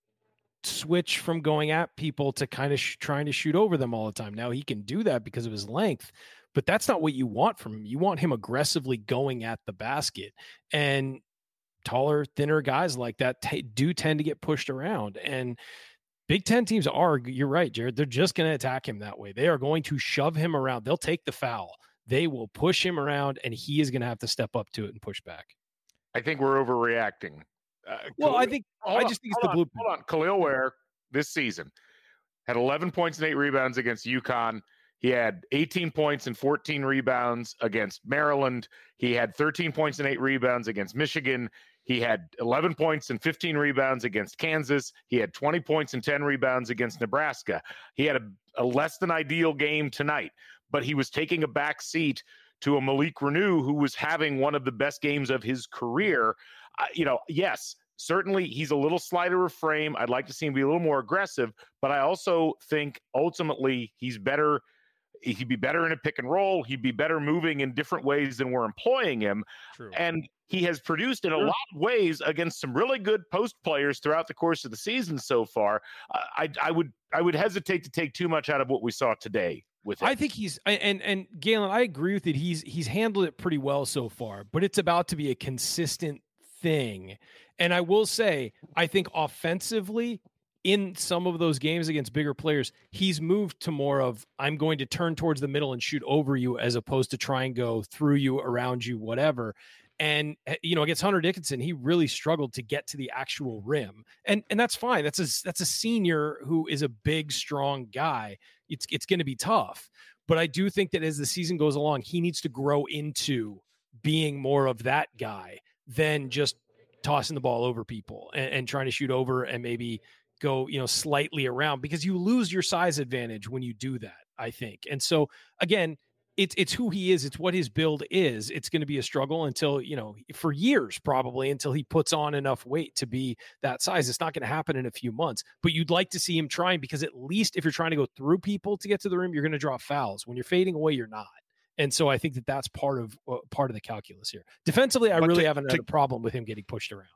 D: switch from going at people to kind of sh- trying to shoot over them all the time. Now he can do that because of his length, but that's not what you want from him. You want him aggressively going at the basket. And taller, thinner guys like that t- do tend to get pushed around. And Big Ten teams are, you're right, Jared, they're just going to attack him that way. They are going to shove him around. They'll take the foul. They will push him around, and he is going to have to step up to it and push back.
C: I think we're overreacting. Uh,
D: well,
C: Khalil,
D: I think I just
C: on,
D: think it's the
C: on,
D: blueprint.
C: Hold on, Khalil Ware this season had eleven points and eight rebounds against UConn. He had eighteen points and fourteen rebounds against Maryland. He had thirteen points and eight rebounds against Michigan. He had eleven points and fifteen rebounds against Kansas. He had twenty points and ten rebounds against Nebraska. He had a, a less than ideal game tonight, but he was taking a back seat to a Malik Reneau who was having one of the best games of his career. Uh, you know, yes, certainly he's a little slighter of frame. I'd like to see him be a little more aggressive, but I also think ultimately he's better. He'd be better in a pick and roll. He'd be better moving in different ways than we're employing him.
B: True.
C: And he has produced in a lot of ways against some really good post players throughout the course of the season so far. Uh, I, I would I would hesitate to take too much out of what we saw today with him.
D: I think he's and and Galen, I agree with it. He's he's handled it pretty well so far, but it's about to be a consistent thing. And I will say, I think offensively, in some of those games against bigger players, he's moved to more of, I'm going to turn towards the middle and shoot over you, as opposed to try and go through you, around you, whatever. And, you know, against Hunter Dickinson, he really struggled to get to the actual rim. And and that's fine. That's a, that's a senior who is a big, strong guy. It's, it's going to be tough. But I do think that as the season goes along, he needs to grow into being more of that guy than just tossing the ball over people and, and trying to shoot over and maybe go, you know, slightly around, because you lose your size advantage when you do that, I think. And so again, it's, it's who he is. It's what his build is. It's going to be a struggle until, you know, for years, probably until he puts on enough weight to be that size. It's not going to happen in a few months, but you'd like to see him trying, because at least if you're trying to go through people to get to the rim, you're going to draw fouls. When you're fading away, you're not. And so I think that that's part of uh, part of the calculus here. Defensively, I
E: But
D: really
E: to-
D: haven't
E: to-
D: had a problem with him getting pushed around.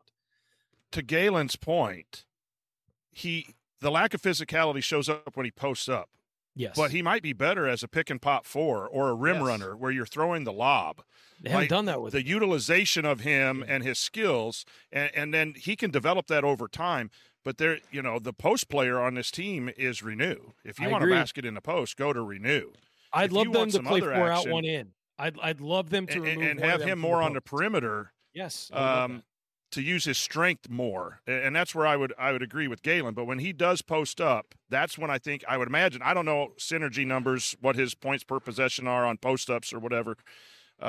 E: To Galen's point, he the lack of physicality shows up when he posts up.
D: Yes.
E: But he might be better as a pick and pop four or a rim
D: Yes.
E: runner where you're throwing the lob.
D: They haven't
E: Like,
D: done that with
E: the
D: him.
E: utilization of him and his skills, and, and then he can develop that over time. But there, you know, the post player on this team is Reneau. If you
D: I
E: want
D: agree.
E: a basket in the post, go to Reneau.
D: I'd
E: If
D: love
E: you
D: them
E: want
D: to
E: some
D: play
E: other
D: four out,
E: action-
D: one in. I'd I'd love them to
E: and,
D: remove
E: and
D: one of
E: have
D: them
E: him
D: from
E: more
D: the
E: on the
D: post.
E: perimeter.
D: Yes, I would love
E: Um, to use his strength more, A- and that's where I would I would agree with Galen. But when he does post up, that's when I think I would imagine. I don't know synergy numbers, what his points per possession are on post ups or whatever. Uh,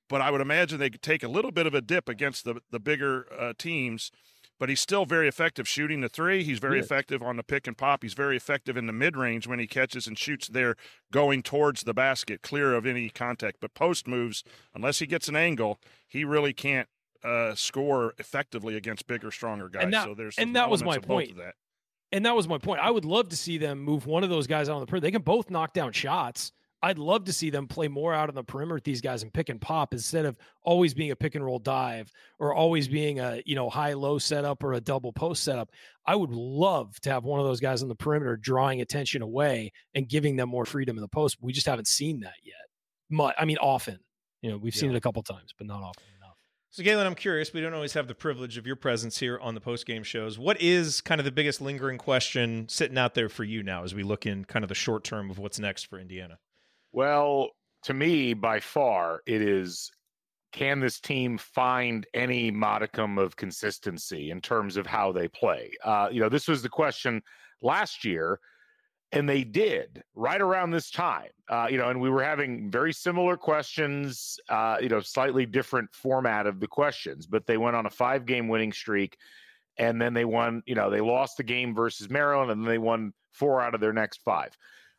E: but I would imagine they could take a little bit of a dip against the the bigger uh, teams. But he's still very effective shooting the three. He's very
C: yeah.
E: effective on the pick and pop. He's very effective in the mid-range when he catches and shoots there going towards the basket, clear of any contact. But post moves, unless he gets an angle, he really can't uh, score effectively against bigger, stronger guys.
D: And that,
E: so there's
D: and that was my
E: of
D: point.
E: Both of that.
D: And that was my point. I would love to see them move one of those guys out on the perimeter. They can both knock down shots. I'd love to see them play more out on the perimeter with these guys and pick and pop instead of always being a pick and roll dive or always being a, you know, high low setup or a double post setup. I would love to have one of those guys on the perimeter drawing attention away and giving them more freedom in the post. We just haven't seen that yet. Much, I mean, often. You know, we've yeah. seen it a couple times, but not often enough.
B: So, Galen, I'm curious. We don't always have the privilege of your presence here on the post-game shows. What is kind of the biggest lingering question sitting out there for you now as we look in kind of the short term of what's next for Indiana?
C: Well, to me, by far, it is, can this team find any modicum of consistency in terms of how they play? Uh, you know, this was the question last year, and they did right around this time. Uh, you know, and we were having very similar questions, uh, you know, slightly different format of the questions, but they went on a five-game winning streak, and then they won, you know, they lost the game versus Maryland, and then they won four out of their next five.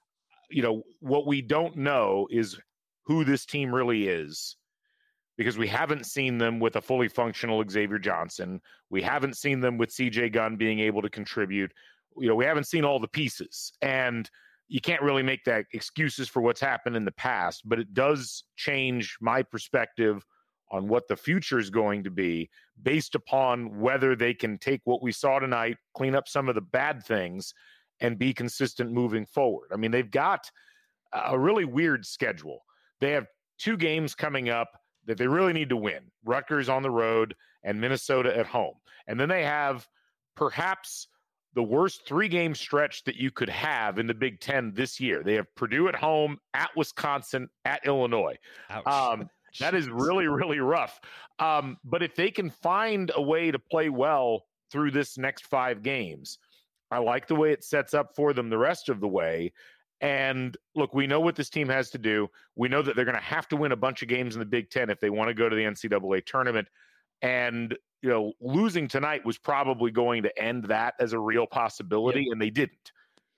C: You know, what we don't know is who this team really is, because we haven't seen them with a fully functional Xavier Johnson. We haven't seen them with C J Gunn being able to contribute. You know, we haven't seen all the pieces, and you can't really make that excuses for what's happened in the past, but it does change my perspective on what the future is going to be based upon whether they can take what we saw tonight, clean up some of the bad things, and be consistent moving forward. I mean, they've got a really weird schedule. They have two games coming up that they really need to win. Rutgers on the road and Minnesota at home. And then they have perhaps the worst three-game stretch that you could have in the Big Ten this year. They have Purdue at home, at Wisconsin, at Illinois. Um, that is really, really rough. Um, but if they can find a way to play well through this next five games, I like the way it sets up for them the rest of the way. And look, we know what this team has to do. We know that they're going to have to win a bunch of games in the Big Ten if they want to go to the N C double A tournament. And, you know, losing tonight was probably going to end that as a real possibility, yep. and they didn't.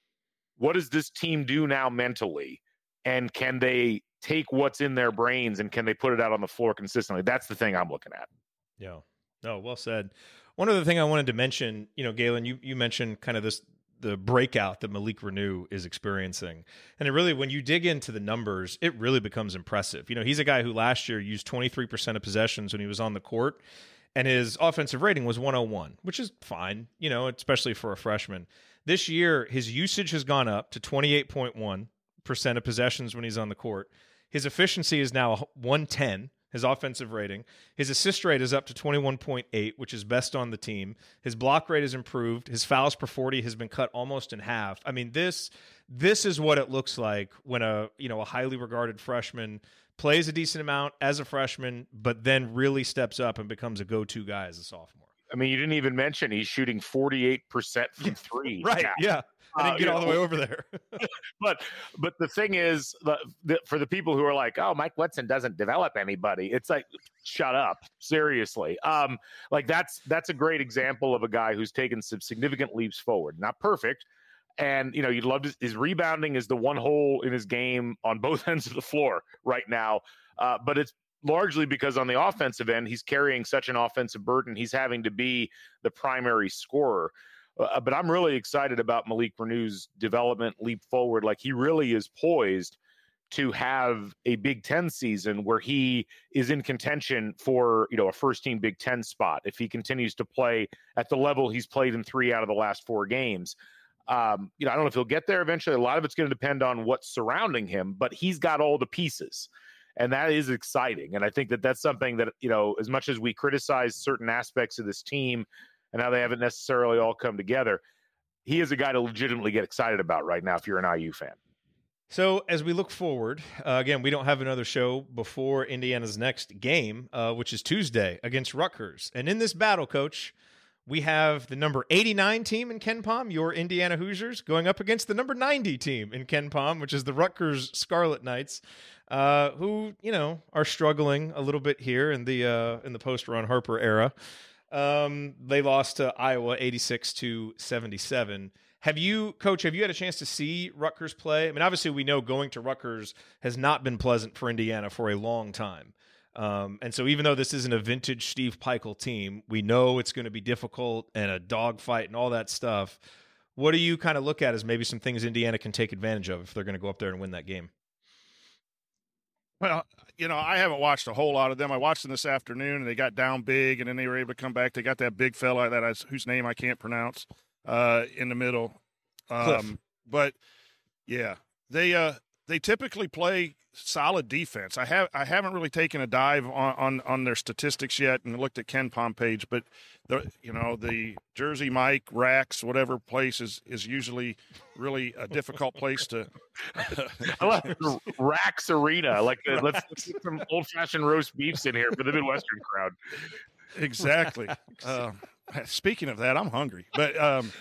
C: What does this team do now mentally? And can they take what's in their brains and can they put it out on the floor consistently? That's the thing I'm looking at.
B: Yeah. No, well said. One other thing I wanted to mention, you know, Galen, you, you mentioned kind of this, the breakout that Malik Reneau is experiencing. And it really, when you dig into the numbers, it really becomes impressive. You know, he's a guy who last year used twenty-three percent of possessions when he was on the court, and his offensive rating was one oh one, which is fine, you know, especially for a freshman. This year, his usage has gone up to twenty-eight point one percent of possessions when he's on the court. His efficiency is now one ten. His offensive rating. His assist rate is up to twenty-one point eight, which is best on the team. His block rate has improved. His fouls per forty has been cut almost in half. I mean, this this is what it looks like when a you know a highly regarded freshman plays a decent amount as a freshman, but then really steps up and becomes a go-to guy as a sophomore.
C: I mean, you didn't even mention he's shooting forty-eight percent from three.
B: Right, yeah. yeah. I didn't get uh, all know, the way over there.
C: but but the thing is, the, the, for the people who are like, oh, Mike Woodson doesn't develop anybody, it's like, shut up. Seriously. Um, like that's that's a great example of a guy who's taken some significant leaps forward. Not perfect. And, you know, you'd love to, his rebounding is the one hole in his game on both ends of the floor right now. Uh, but it's largely because on the offensive end, he's carrying such an offensive burden. He's having to be the primary scorer. Uh, but I'm really excited about Malik Reneau's development leap forward. Like he really is poised to have a Big Ten season where he is in contention for, you know, a first team Big Ten spot. If he continues to play at the level he's played in three out of the last four games, um, you know, I don't know if he'll get there eventually. A lot of it's going to depend on what's surrounding him, but he's got all the pieces. And that is exciting. And I think that that's something that, you know, as much as we criticize certain aspects of this team and how they haven't necessarily all come together, he is a guy to legitimately get excited about right now if you're an I U fan.
B: So as we look forward, uh, again, we don't have another show before Indiana's next game, uh, which is Tuesday against Rutgers. And in this battle, Coach, we have the number eighty-nine team in KenPom, your Indiana Hoosiers, going up against the number ninety team in KenPom, which is the Rutgers Scarlet Knights, uh, who, you know, are struggling a little bit here in the uh, in the post-Ron Harper era. Um, they lost to Iowa eighty-six to seventy-seven. Have you, Coach, have you had a chance to see Rutgers play? I mean, obviously we know going to Rutgers has not been pleasant for Indiana for a long time. Um, and so even though this isn't a vintage Steve Peichel team, we know it's going to be difficult and a dogfight and all that stuff. What do you kind of look at as maybe some things Indiana can take advantage of if they're going to go up there and win that game?
E: Well, you know, I haven't watched a whole lot of them. I watched them this afternoon, and they got down big, and then they were able to come back. They got that big fella that I, whose name I can't pronounce uh, in the middle. Um, but, yeah, they uh, they typically play solid defense. I have I haven't really taken a dive on, on, on their statistics yet and looked at KenPom page, but the you know the Jersey Mike, Rax, whatever place is, is usually really a difficult place to.
C: I love Rax Arena. Like the, let's, let's get some old fashioned roast beefs in here for the Midwestern crowd.
E: Exactly. Uh, speaking of that, I'm hungry, but um,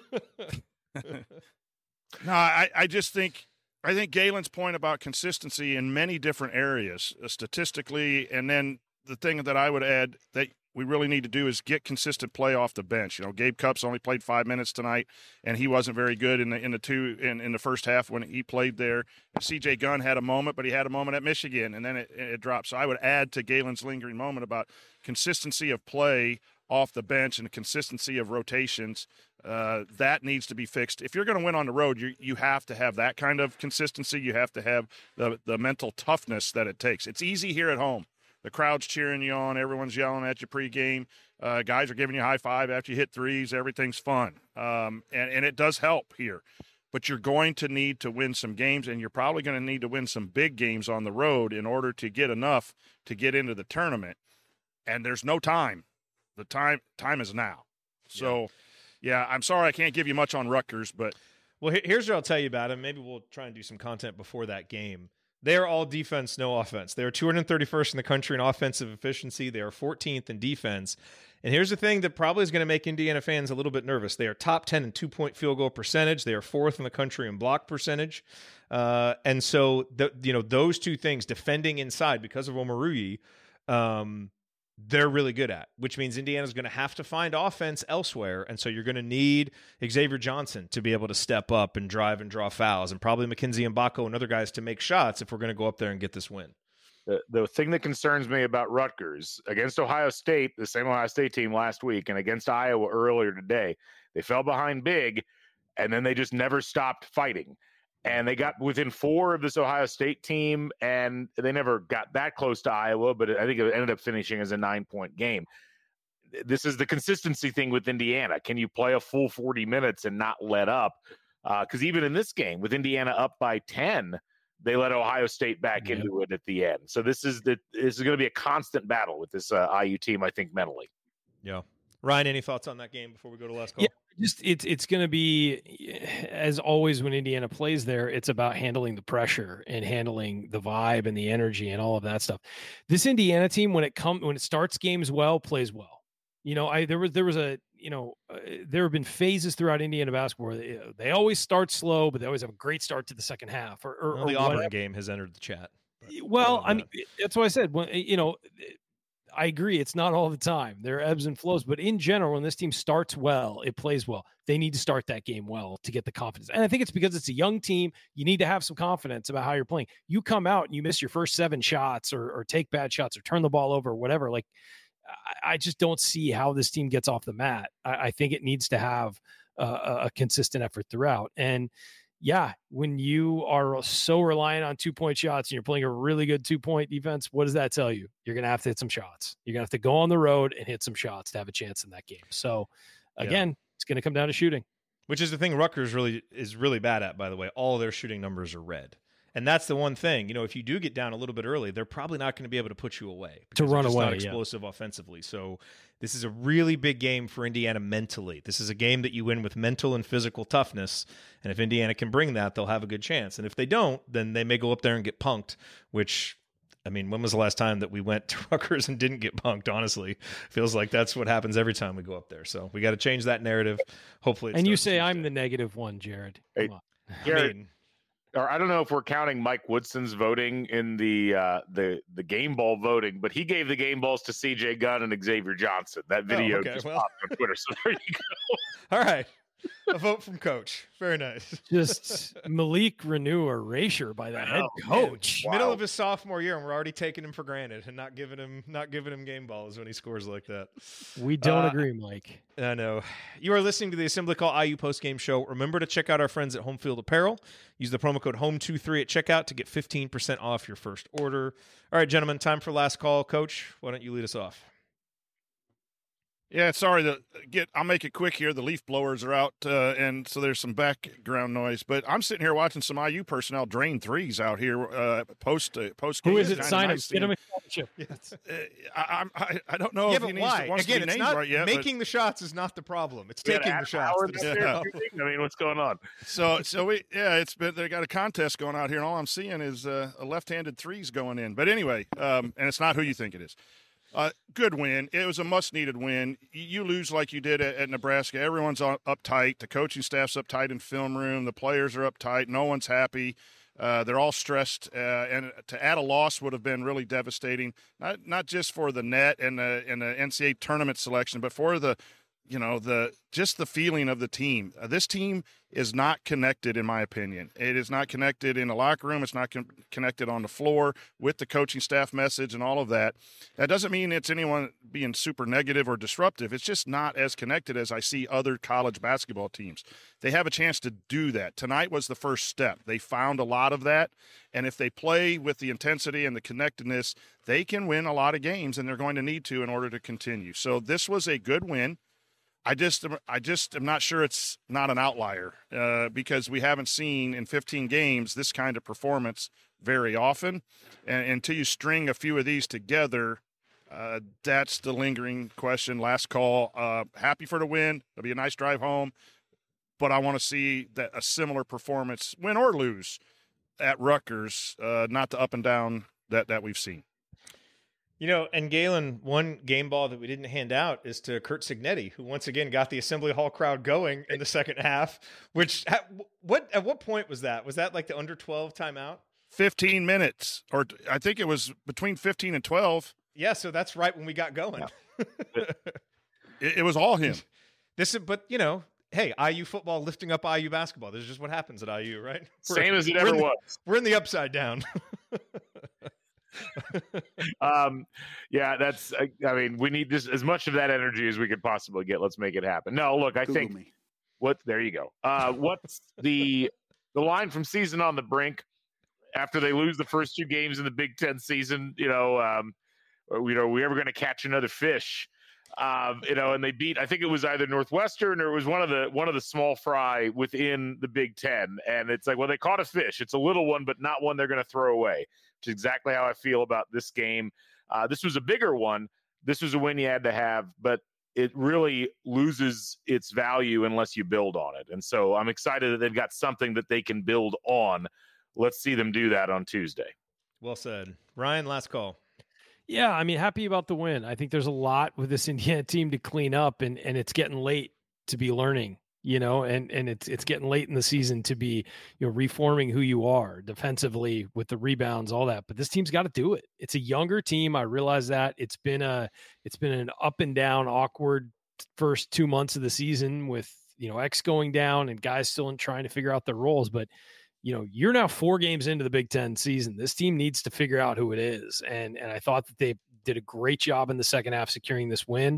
E: no, I I just think. I think Galen's point about consistency in many different areas, uh, statistically, and then the thing that I would add that we really need to do is get consistent play off the bench. You know, Gabe Cupps only played five minutes tonight, and he wasn't very good in the in the two in, in the first half when he played there. And C J Gunn had a moment, but he had a moment at Michigan, and then it, it dropped. So I would add to Galen's lingering moment about consistency of play off the bench and the consistency of rotations. Uh, that needs to be fixed. If you're going to win on the road, you you have to have that kind of consistency. You have to have the the mental toughness that it takes. It's easy here at home. The crowd's cheering you on. Everyone's yelling at you pregame. Uh, guys are giving you a high five after you hit threes. Everything's fun. Um, and, and it does help here. But you're going to need to win some games, and you're probably going to need to win some big games on the road in order to get enough to get into the tournament. And there's no time. The time time is now. So, yeah. Yeah, I'm sorry I can't give you much on Rutgers, but
B: well, here's what I'll tell you about them. Maybe we'll try and do some content before that game. They are all defense, no offense. They are two hundred thirty-first in the country in offensive efficiency. They are fourteenth in defense. And here's the thing that probably is going to make Indiana fans a little bit nervous. They are top ten in two-point field goal percentage. They are fourth in the country in block percentage. Uh, and so, the, you know, those two things, defending inside because of Omoruyi, um, they're really good at, which means Indiana's going to have to find offense elsewhere. And so you're going to need Xavier Johnson to be able to step up and drive and draw fouls, and probably Mackenzie Mbako and other guys to make shots if we're going to go up there and get this win.
C: The, the thing that concerns me about Rutgers against Ohio State, the same Ohio State team last week, and against Iowa earlier today, they fell behind big, and then they just never stopped fighting. And they got within four of this Ohio State team, and they never got that close to Iowa, but I think it ended up finishing as a nine-point game. This is the consistency thing with Indiana. Can you play a full forty minutes and not let up? Because uh, even in this game, with Indiana up by ten, they let Ohio State back yeah. into it at the end. So this is the this is going to be a constant battle with this uh, I U team, I think, mentally.
B: Yeah. Ryan, any thoughts on that game before we go to last call?
D: Yeah, just it's it's going to be, as always when Indiana plays there, it's about handling the pressure and handling the vibe and the energy and all of that stuff. This Indiana team, when it come when it starts games well, plays well. You know, I there was there was a you know uh, there have been phases throughout Indiana basketball where they, they always start slow, but they always have a great start to the second half. Or, or,
B: well, the
D: or
B: Auburn
D: whatever.
B: game has entered the chat.
D: Well, I mean, that's what I said. When you know. I agree. It's not all the time. There are ebbs and flows, but in general, when this team starts well, it plays well. They need to start that game well to get the confidence. And I think it's because it's a young team. You need to have some confidence about how you're playing. You come out and you miss your first seven shots or, or take bad shots or turn the ball over or whatever. Like, I, I just don't see how this team gets off the mat. I, I think it needs to have uh, a consistent effort throughout. And yeah, when you are so reliant on two-point shots and you're playing a really good two-point defense, what does that tell you? You're going to have to hit some shots. You're going to have to go on the road and hit some shots to have a chance in that game. So, again, yeah. it's going to come down to shooting.
B: Which is the thing Rutgers really is really bad at, by the way. All their shooting numbers are red. And that's the one thing. You know, if you do get down a little bit early, they're probably not going to be able to put you away.
D: To run
B: they're just
D: away,
B: not explosive
D: yeah.
B: offensively. So this is a really big game for Indiana mentally. This is a game that you win with mental and physical toughness. And if Indiana can bring that, they'll have a good chance. And if they don't, then they may go up there and get punked, which I mean, when was the last time that we went to Rutgers and didn't get punked? Honestly, feels like that's what happens every time we go up there. So we got to change that narrative. Hopefully, it
D: and you
B: starts
D: say
B: Tuesday.
D: I'm the negative one, Jared.
C: Hey,
D: Come on.
C: Jared,
B: I mean,
C: or I don't know if we're counting Mike Woodson's voting in the uh, the the game ball voting, but he gave the game balls to C J Gunn and Xavier Johnson. That video
B: Oh, okay,
C: just
B: well.
C: popped on Twitter. So there you go.
B: all right. A vote from coach. Very nice.
D: Just Malik Renew erasure by the head
C: Oh,
D: coach.
C: Wow.
B: Middle of his sophomore year, and we're already taking him for granted and not giving him not giving him game balls when he scores like that.
D: We don't
B: Uh,
D: agree, Mike.
B: I know. You are listening to the Assembly Call I U postgame show. Remember to check out our friends at Home Field Apparel. Use the promo code home twenty-three at checkout to get fifteen percent off your first order. All right, gentlemen, time for last call. Coach, why don't you lead us off?
E: Yeah, sorry to get. I'll make it quick here. The leaf blowers are out, uh, and so there's some background noise. But I'm sitting here watching some I U personnel drain threes out here uh, post uh, post.
D: Who
E: game.
D: is it?
E: It's
D: Sign him.
E: nice
D: Get him
E: seeing-
D: a championship.
B: Yes.
E: Uh, I, I'm- I I don't know
B: Yeah,
E: if he
B: but
E: needs
B: why?
E: to, wants
B: Again,
E: to be
B: it's
E: named
B: not
E: right yet. but-
B: making the shots is not the problem. It's
C: We got
B: taking
C: Adam
B: the shots.
C: Howard
B: that
C: up
B: is the
C: there
B: problem.
C: shooting? I mean, what's going on?
E: So, so we, yeah, it's been, they got a contest going out here, and all I'm seeing is uh, a left-handed threes going in. But anyway, um, and it's not who you think it is. Uh, good win. It was a much-needed win. You, you lose like you did at, at Nebraska. Everyone's on, uptight. The coaching staff's uptight in film room. The players are uptight. No one's happy. Uh, they're all stressed. Uh, and to add a loss would have been really devastating, not not just for the net and the and the N C double A tournament selection, but for the you know, the just the feeling of the team. Uh, this team is not connected, in my opinion. It is not connected in the locker room. It's not con- connected on the floor with the coaching staff message and all of that. That doesn't mean it's anyone being super negative or disruptive. It's just not as connected as I see other college basketball teams. They have a chance to do that. Tonight was the first step. They found a lot of that, and if they play with the intensity and the connectedness, they can win a lot of games, and they're going to need to in order to continue. So this was a good win. I just, I just am not sure it's not an outlier uh, because we haven't seen in fifteen games this kind of performance very often. And until you string a few of these together, uh, that's the lingering question. Last call. Uh, happy for the win. It'll be a nice drive home, but I want to see that a similar performance, win or lose, at Rutgers. Uh, not the up and down that that we've seen.
B: You know, and Galen, one game ball that we didn't hand out is to Kurt Signetti, who once again got the Assembly Hall crowd going in the second half. Which, what at what point was that? Was that like the under twelve timeout?
E: fifteen minutes, or I think it was between fifteen and twelve.
B: Yeah, so that's right when we got going.
E: it, it was all him.
B: This is, but you know, hey, I U football lifting up I U basketball. This is just what happens at I U, right? We're,
C: Same as it
B: we're
C: ever
B: in the,
C: was.
B: We're in the upside down.
C: um, yeah, that's. I, I mean, we need this as much of that energy as we could possibly get. Let's make it happen. No, look, I
O: Google
C: think
O: me.
C: what there you go. Uh, what's the the line from season on the brink after they lose the first two games in the Big Ten season? You know, um, you know, are we ever going to catch another fish? Um, you know, and they beat. I think it was either Northwestern or it was one of the one of the small fry within the Big Ten, and it's like, well, they caught a fish. It's a little one, but not one they're going to throw away. Which is exactly how I feel about this game. Uh, this was a bigger one. This was a win you had to have, but it really loses its value unless you build on it. And so I'm excited that they've got something that they can build on. Let's see them do that on Tuesday.
B: Well said. Ryan, last call.
D: Yeah, I mean, happy about the win. I think there's a lot with this Indiana team to clean up, and and it's getting late to be learning, you know, and and it's it's getting late in the season to be, you know, reforming who you are defensively with the rebounds, all that. But this team's got to do it. It's a younger team. I realize that. It's been a it's been an up and down, awkward first two months of the season with, you know, X going down and guys still in trying to figure out their roles. But you know, you're now four games into the Big Ten season. This team needs to figure out who it is. And and I thought that they did a great job in the second half securing this win.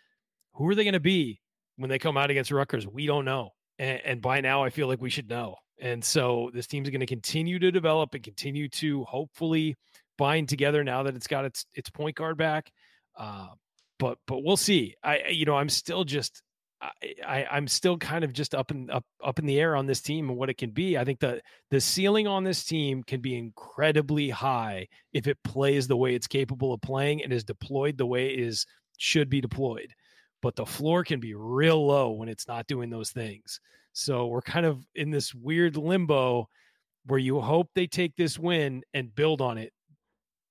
D: Who are they going to be when they come out against Rutgers? We don't know. And, and by now I feel like we should know. And so this team's going to continue to develop and continue to hopefully bind together now that it's got its its point guard back. Uh, but but we'll see. I you know, I'm still just I, I, I'm still kind of just up in up up in the air on this team and what it can be. I think the the ceiling on this team can be incredibly high if it plays the way it's capable of playing and is deployed the way it is should be deployed. But the floor can be real low when it's not doing those things. So we're kind of in this weird limbo where you hope they take this win and build on it.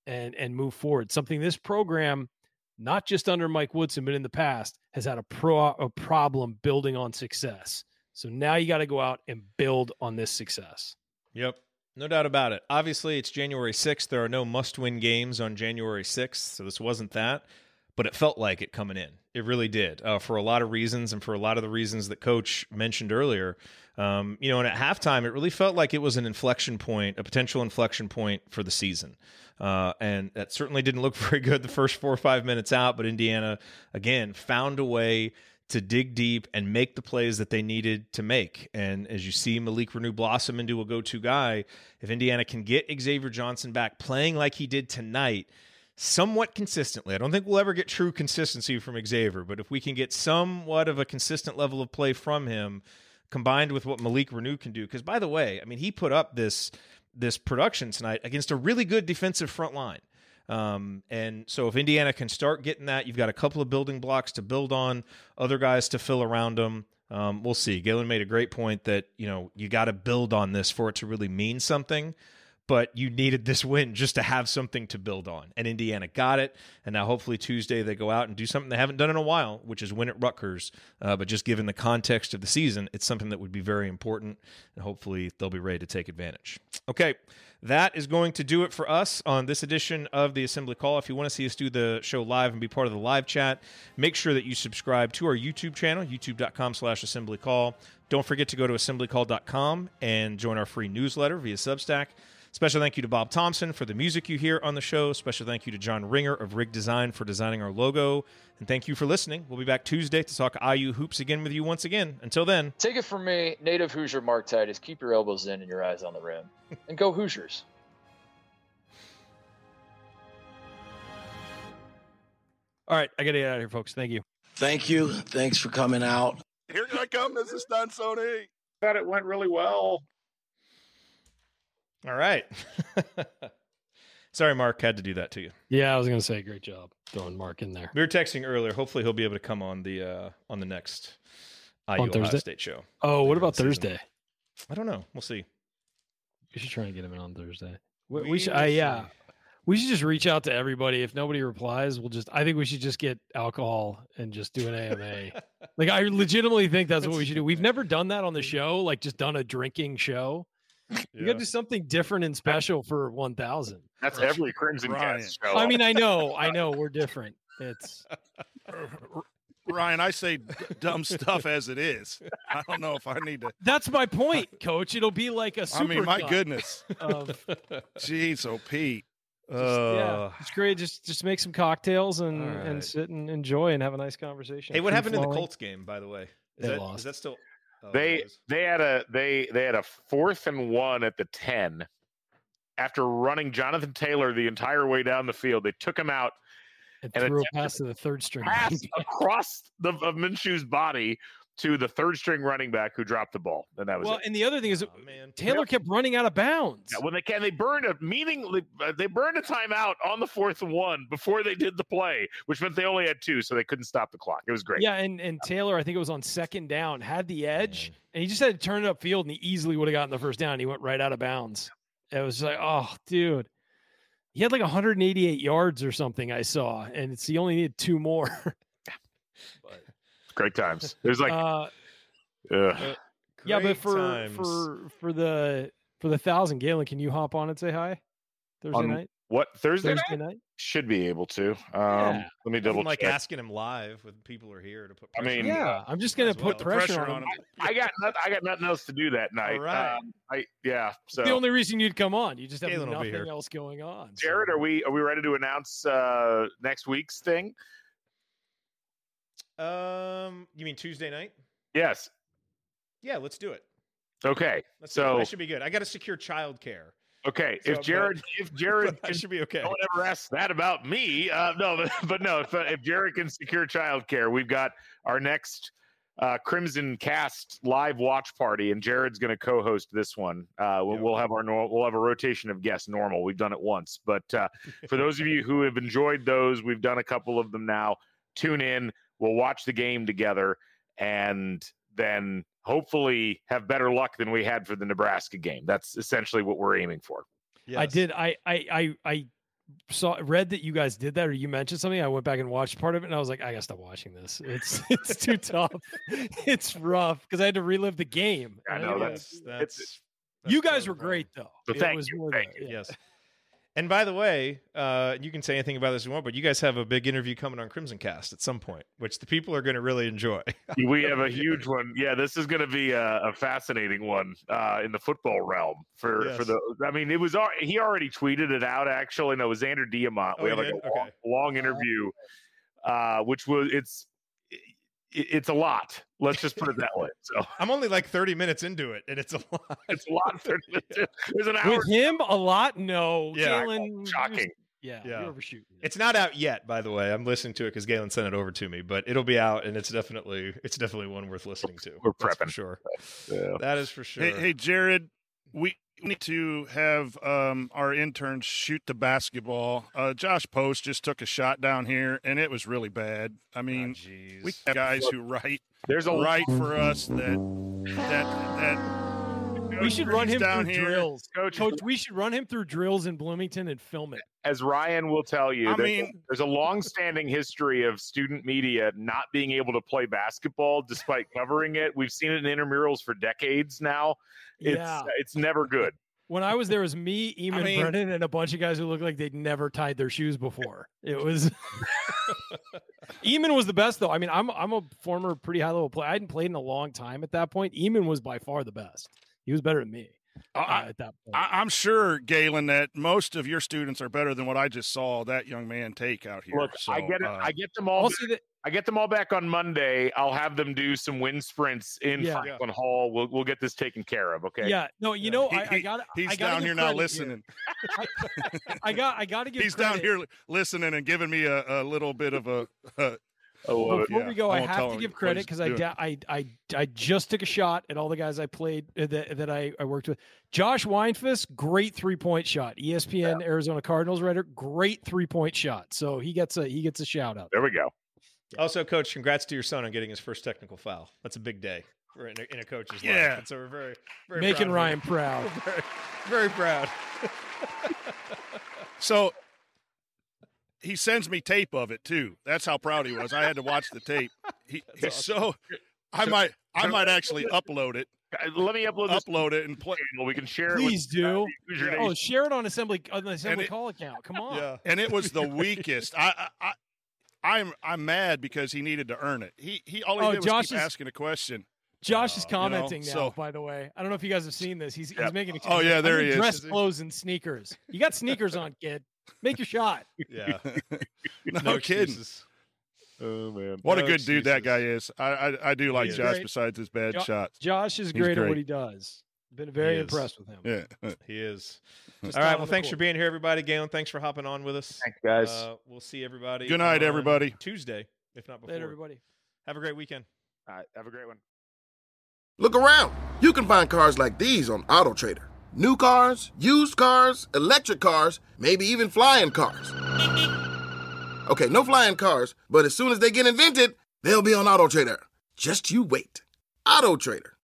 D: and and move forward. Something this program, not just under Mike Woodson, but in the past, has had a pro a problem building on success. So now you got to go out and build on this success.
B: Yep. No doubt about it. Obviously, it's January sixth. There are no must-win games on January sixth, so this wasn't that. But it felt like it coming in. It really did, uh, for a lot of reasons, and for a lot of the reasons that Coach mentioned earlier. Um, you know, and at halftime, it really felt like it was an inflection point, a potential inflection point for the season. Uh, and that certainly didn't look very good the first four or five minutes out, but Indiana, again, found a way to dig deep and make the plays that they needed to make. And as you see Malik Reneau blossom into a go-to guy, if Indiana can get Xavier Johnson back playing like he did tonight, somewhat consistently. I don't think we'll ever get true consistency from Xavier, but if we can get somewhat of a consistent level of play from him, combined with what Malik Reneau can do, because by the way, I mean, he put up this this production tonight against a really good defensive front line. Um, and so if Indiana can start getting that, you've got a couple of building blocks to build on, other guys to fill around them. Um, we'll see. Galen made a great point that, you know, you got to build on this for it to really mean something. But you needed this win just to have something to build on. And Indiana got it. And now hopefully Tuesday they go out and do something they haven't done in a while, which is win at Rutgers. Uh, but just given the context of the season, it's something that would be very important. And hopefully they'll be ready to take advantage. Okay, that is going to do it for us on this edition of the Assembly Call. If you want to see us do the show live and be part of the live chat, make sure that you subscribe to our YouTube channel, youtube.com slash Assembly Call. Don't forget to go to assembly call dot com and join our free newsletter via Substack. Special thank you to Bob Thompson for the music you hear on the show. Special thank you to John Ringer of Rig Design for designing our logo. And thank you for listening. We'll be back Tuesday to talk I U hoops again with you once again. Until then.
O: Take it from me, native Hoosier Mark Titus. Keep your elbows in and your eyes on the rim. And go Hoosiers.
D: All right, I got to get out of here, folks. Thank you.
P: Thank you. Thanks for coming out.
E: Here I come, Missus Stansoni.
C: Thought it went really well.
B: All right. Sorry, Mark, had to do that to you.
D: Yeah, I was going to say, great job throwing Mark in there.
B: We were texting earlier. Hopefully, he'll be able to come on the uh, on the next I U
D: on
B: Ohio
D: Thursday?
B: State show.
D: Oh, what about Thursday?
B: I don't know. We'll see.
D: We should try and get him in on Thursday. We, we, we should. Uh, yeah, we should just reach out to everybody. If nobody replies, we'll just. I think we should just get alcohol and just do an A M A. Like, I legitimately think that's what we should do. We've never done that on the show. Like, just done a drinking show. You yeah. got to do something different and special for one thousand.
C: That's every Crimson Cast show.
D: I mean, I know, I know, we're different. It's
E: Ryan. I say d- dumb stuff as it is. I don't know if I need to.
D: That's my point, Coach. It'll be like a super.
E: I mean, my goodness.
D: Of...
E: Jeez, oh Pete.
D: Just, uh, yeah, it's great. Just just make some cocktails and right. and sit and enjoy and have a nice conversation.
B: Hey, what
D: Free
B: happened
D: flowing.
B: in the Colts game, by the way? Is,
D: They
B: that,
D: lost.
B: is that still? Oh,
C: they they had a they they had a fourth and one at the ten after running Jonathan Taylor the entire way down the field. They took him out
D: and, and threw a pass to the third string
C: pass across the of Minshew's body to the third string running back who dropped the ball. And that was
D: well.
C: it.
D: And the other thing is,
B: oh, man.
D: Taylor
C: yep.
D: kept running out of bounds.
C: Yeah, when they can, they burned a meaning. They burned a timeout on the fourth and one before they did the play, which meant they only had two, so they couldn't stop the clock. It was great.
D: Yeah, and and Taylor, I think it was on second down, had the edge, and he just had to turn it upfield, and he easily would have gotten the first down. He went right out of bounds. It was like, oh, dude, he had like one hundred eighty-eight yards or something. I saw, and it's he only needed two more.
C: But, great times. It was like.
D: Uh,
C: Uh,
D: yeah, but for
B: times.
D: for for the for the thousand, Galen, can you hop on and say hi Thursday
C: on
D: night?
C: What Thursday,
D: Thursday
C: night?
D: night?
C: Should be able to. Um,
D: Yeah.
C: Let me double
B: like
C: check.
B: asking him live when people are here to put.
C: I
B: Pressure
C: mean,
B: on
D: Yeah,
B: him.
D: I'm just gonna
B: As well.
D: put pressure,
E: pressure
D: on
E: on
D: him.
E: him.
C: I got not, I got nothing else to do that night.
B: All right.
C: Um, I yeah. So
D: The only reason you'd come on, you just have
B: Galen will be here.
D: nothing else going on. so-
C: Jared, are we are we ready to announce uh, next week's thing?
B: Um, you mean Tuesday night?
C: Yes.
B: Yeah, let's do it.
C: Okay.
B: Let's do it.
C: so
B: That should be good. I got to secure childcare.
C: okay,
B: So,
C: if Jared if Jared
B: I should be okay.
C: no one ever asks that about me. Uh, no, but, but no, if, if Jared can secure childcare, we've got our next uh, Crimson Cast live watch party, and Jared's going to co-host this one. Uh, we'll,
B: Yep.
C: we'll have our nor- we'll have a rotation of guests. Normal, we've done it once, but uh, for those of you who have enjoyed those, we've done a couple of them now. Tune in. We'll watch the game together, and then hopefully have better luck than we had for the Nebraska game. That's essentially what we're aiming for.
B: Yes.
D: I did. I I I I saw read that you guys did that, or you mentioned something. I went back and watched part of it, and I was like, I gotta stop watching this. It's it's too tough. It's rough because I had to relive the game.
C: I know that's that's.
B: that's
D: you guys were great though.
C: So
D: It
C: thank
D: was
C: you.
D: more
C: Thank
D: than-
C: you.
B: Yes. And by the way, uh, you can say anything about this if you want, but you guys have a big interview coming on Crimson Cast at some point, which the people are going to really enjoy.
C: We have a huge one. Yeah, this is going to be a, a fascinating one uh, in the football realm for
B: Yes.
C: for the. I mean, it was al- he already tweeted it out. Actually, no, it was Xander Diamant.
B: Oh,
C: we
B: he
C: had like
B: did?
C: a long,
B: Okay.
C: long interview, uh, which was it's it, it's a lot. Let's just put it that way. So
B: I'm only like thirty minutes into it, and it's a lot.
C: it's a lot. thirty minutes. There's an hour.
D: With him, a lot. No,
B: Yeah.
D: Galen,
C: Shocking.
D: Yeah,
B: Yeah.
D: you're overshooting.
B: It's not out yet, by the way. I'm listening to it because Galen sent it over to me, but it'll be out, and it's definitely it's definitely one worth listening to.
C: We're
B: That's for
C: prepping.
B: sure.
C: Yeah.
B: That is for sure.
E: Hey, hey, Jared, we need to have um, our interns shoot the basketball. Uh, Josh Post just took a shot down here, and it was really bad. I mean,
B: jeez.
E: we have guys who write
C: There's a
E: write for us that that that.
D: We should run
E: He's
D: him
E: down
D: through
E: here.
D: drills,
C: Coach,
D: Coach. We should run him through drills in Bloomington and film it.
C: As Ryan will tell you,
E: I
C: there's,
E: mean-
C: a, there's a long-standing history of student media not being able to play basketball despite covering it. We've seen it in intramurals for decades now. It's
D: Yeah.
C: it's never good.
D: When I was there, it was me, Eamon
E: mean-
D: Brennan, and a bunch of guys who looked like they'd never tied their shoes before. It was Eamon was the best, though. I mean, I'm I'm a former pretty high level player. I hadn't played in a long time at that point. Eamon was by far the best. He was better than me uh,
E: I,
D: at that point.
E: I, I'm sure, Galen, that most of your students are better than what I just saw that young man take out here.
C: Look,
E: So,
C: I get it.
E: uh,
C: I get them all.
D: Also,
C: back,
D: that,
C: I get them all back on Monday. I'll have them do some wind sprints in
D: Yeah.
C: Franklin Hall. We'll we'll get this taken care of. Okay.
D: yeah, no, you know,
E: he-
D: I, I
E: he-
D: got.
E: he's
D: I gotta
E: down
D: give
E: here now
D: credit
E: listening.
D: I got. I got to give.
E: He's
D: credit.
E: down here li- listening and giving me a, a little bit of a. a
C: I love it.
D: Before
E: yeah.
D: we go,
E: I
D: I,
E: won't
D: have
E: tell
D: to
E: him
D: give
E: what
D: credit
E: he's
D: because I,
E: doing.
D: da- I I I just took a shot at all the guys I played uh, that that I, I worked with. Josh Weinfuss, great three point shot. E S P N Arizona Cardinals writer, great three point shot. So he gets a he gets a shout out.
C: There we go.
B: Also, Coach, congrats to your son on getting his first technical foul. That's a big day for in a, in a coach's
E: Yeah.
B: life. And so we're very, very
D: Making
B: proud of
D: Ryan
B: him.
D: proud.
B: very, very proud.
E: So he sends me tape of it too. That's how proud he was. I had to watch the tape. He, he's so I might I might actually upload it.
C: Uh, Let me upload this.
E: Upload it and play.
C: Well, we can share
D: Please
C: it. With,
D: do.
C: Uh, Hoosier
D: Oh,
C: Nation.
D: share it on assembly on the assembly
E: it-
D: call account. Come on.
B: Yeah.
E: And it was the weakest. I, I, I I'm I'm mad because he needed to earn it. He he all he
D: Oh,
E: did was
D: Josh
E: keep
D: is-
E: asking a question.
D: Josh is
E: you know,
D: commenting now,
E: so-
D: by the way. I don't know if you guys have seen this. He's,
C: Yeah.
D: he's making
E: Oh, yeah, there
D: I'm in
E: he is.
D: dress
B: Is he?
D: clothes and sneakers. You got sneakers on, kid. Make your shot.
B: Yeah.
E: No, kidding.
B: excuses.
C: Oh man.
E: What
B: No
E: a good dude that
B: excuses.
E: guy is. I I, I do like
B: is.
E: Josh
D: Great.
E: besides his bad
D: Jo-
E: shots.
D: Josh is
E: He's
D: great, at
E: great.
D: what he does. Been very
B: He is.
D: impressed with him.
E: Yeah.
B: He is.
D: Just
B: All
D: down
B: right.
D: on
B: Well,
D: the
B: thanks for
D: court.
B: being here, everybody. Galen, thanks for hopping on with us.
C: Thanks, guys.
B: Uh, we'll see everybody.
E: Good night,
B: on
E: everybody.
B: Tuesday, if not before.
D: Later, everybody.
B: Have a great weekend.
C: All right. Have a great one.
Q: Look around. You can find cars like these on AutoTrader. New cars, used cars, electric cars, maybe even flying cars. Okay, no flying cars, but as soon as they get invented, they'll be on AutoTrader. Just you wait. AutoTrader.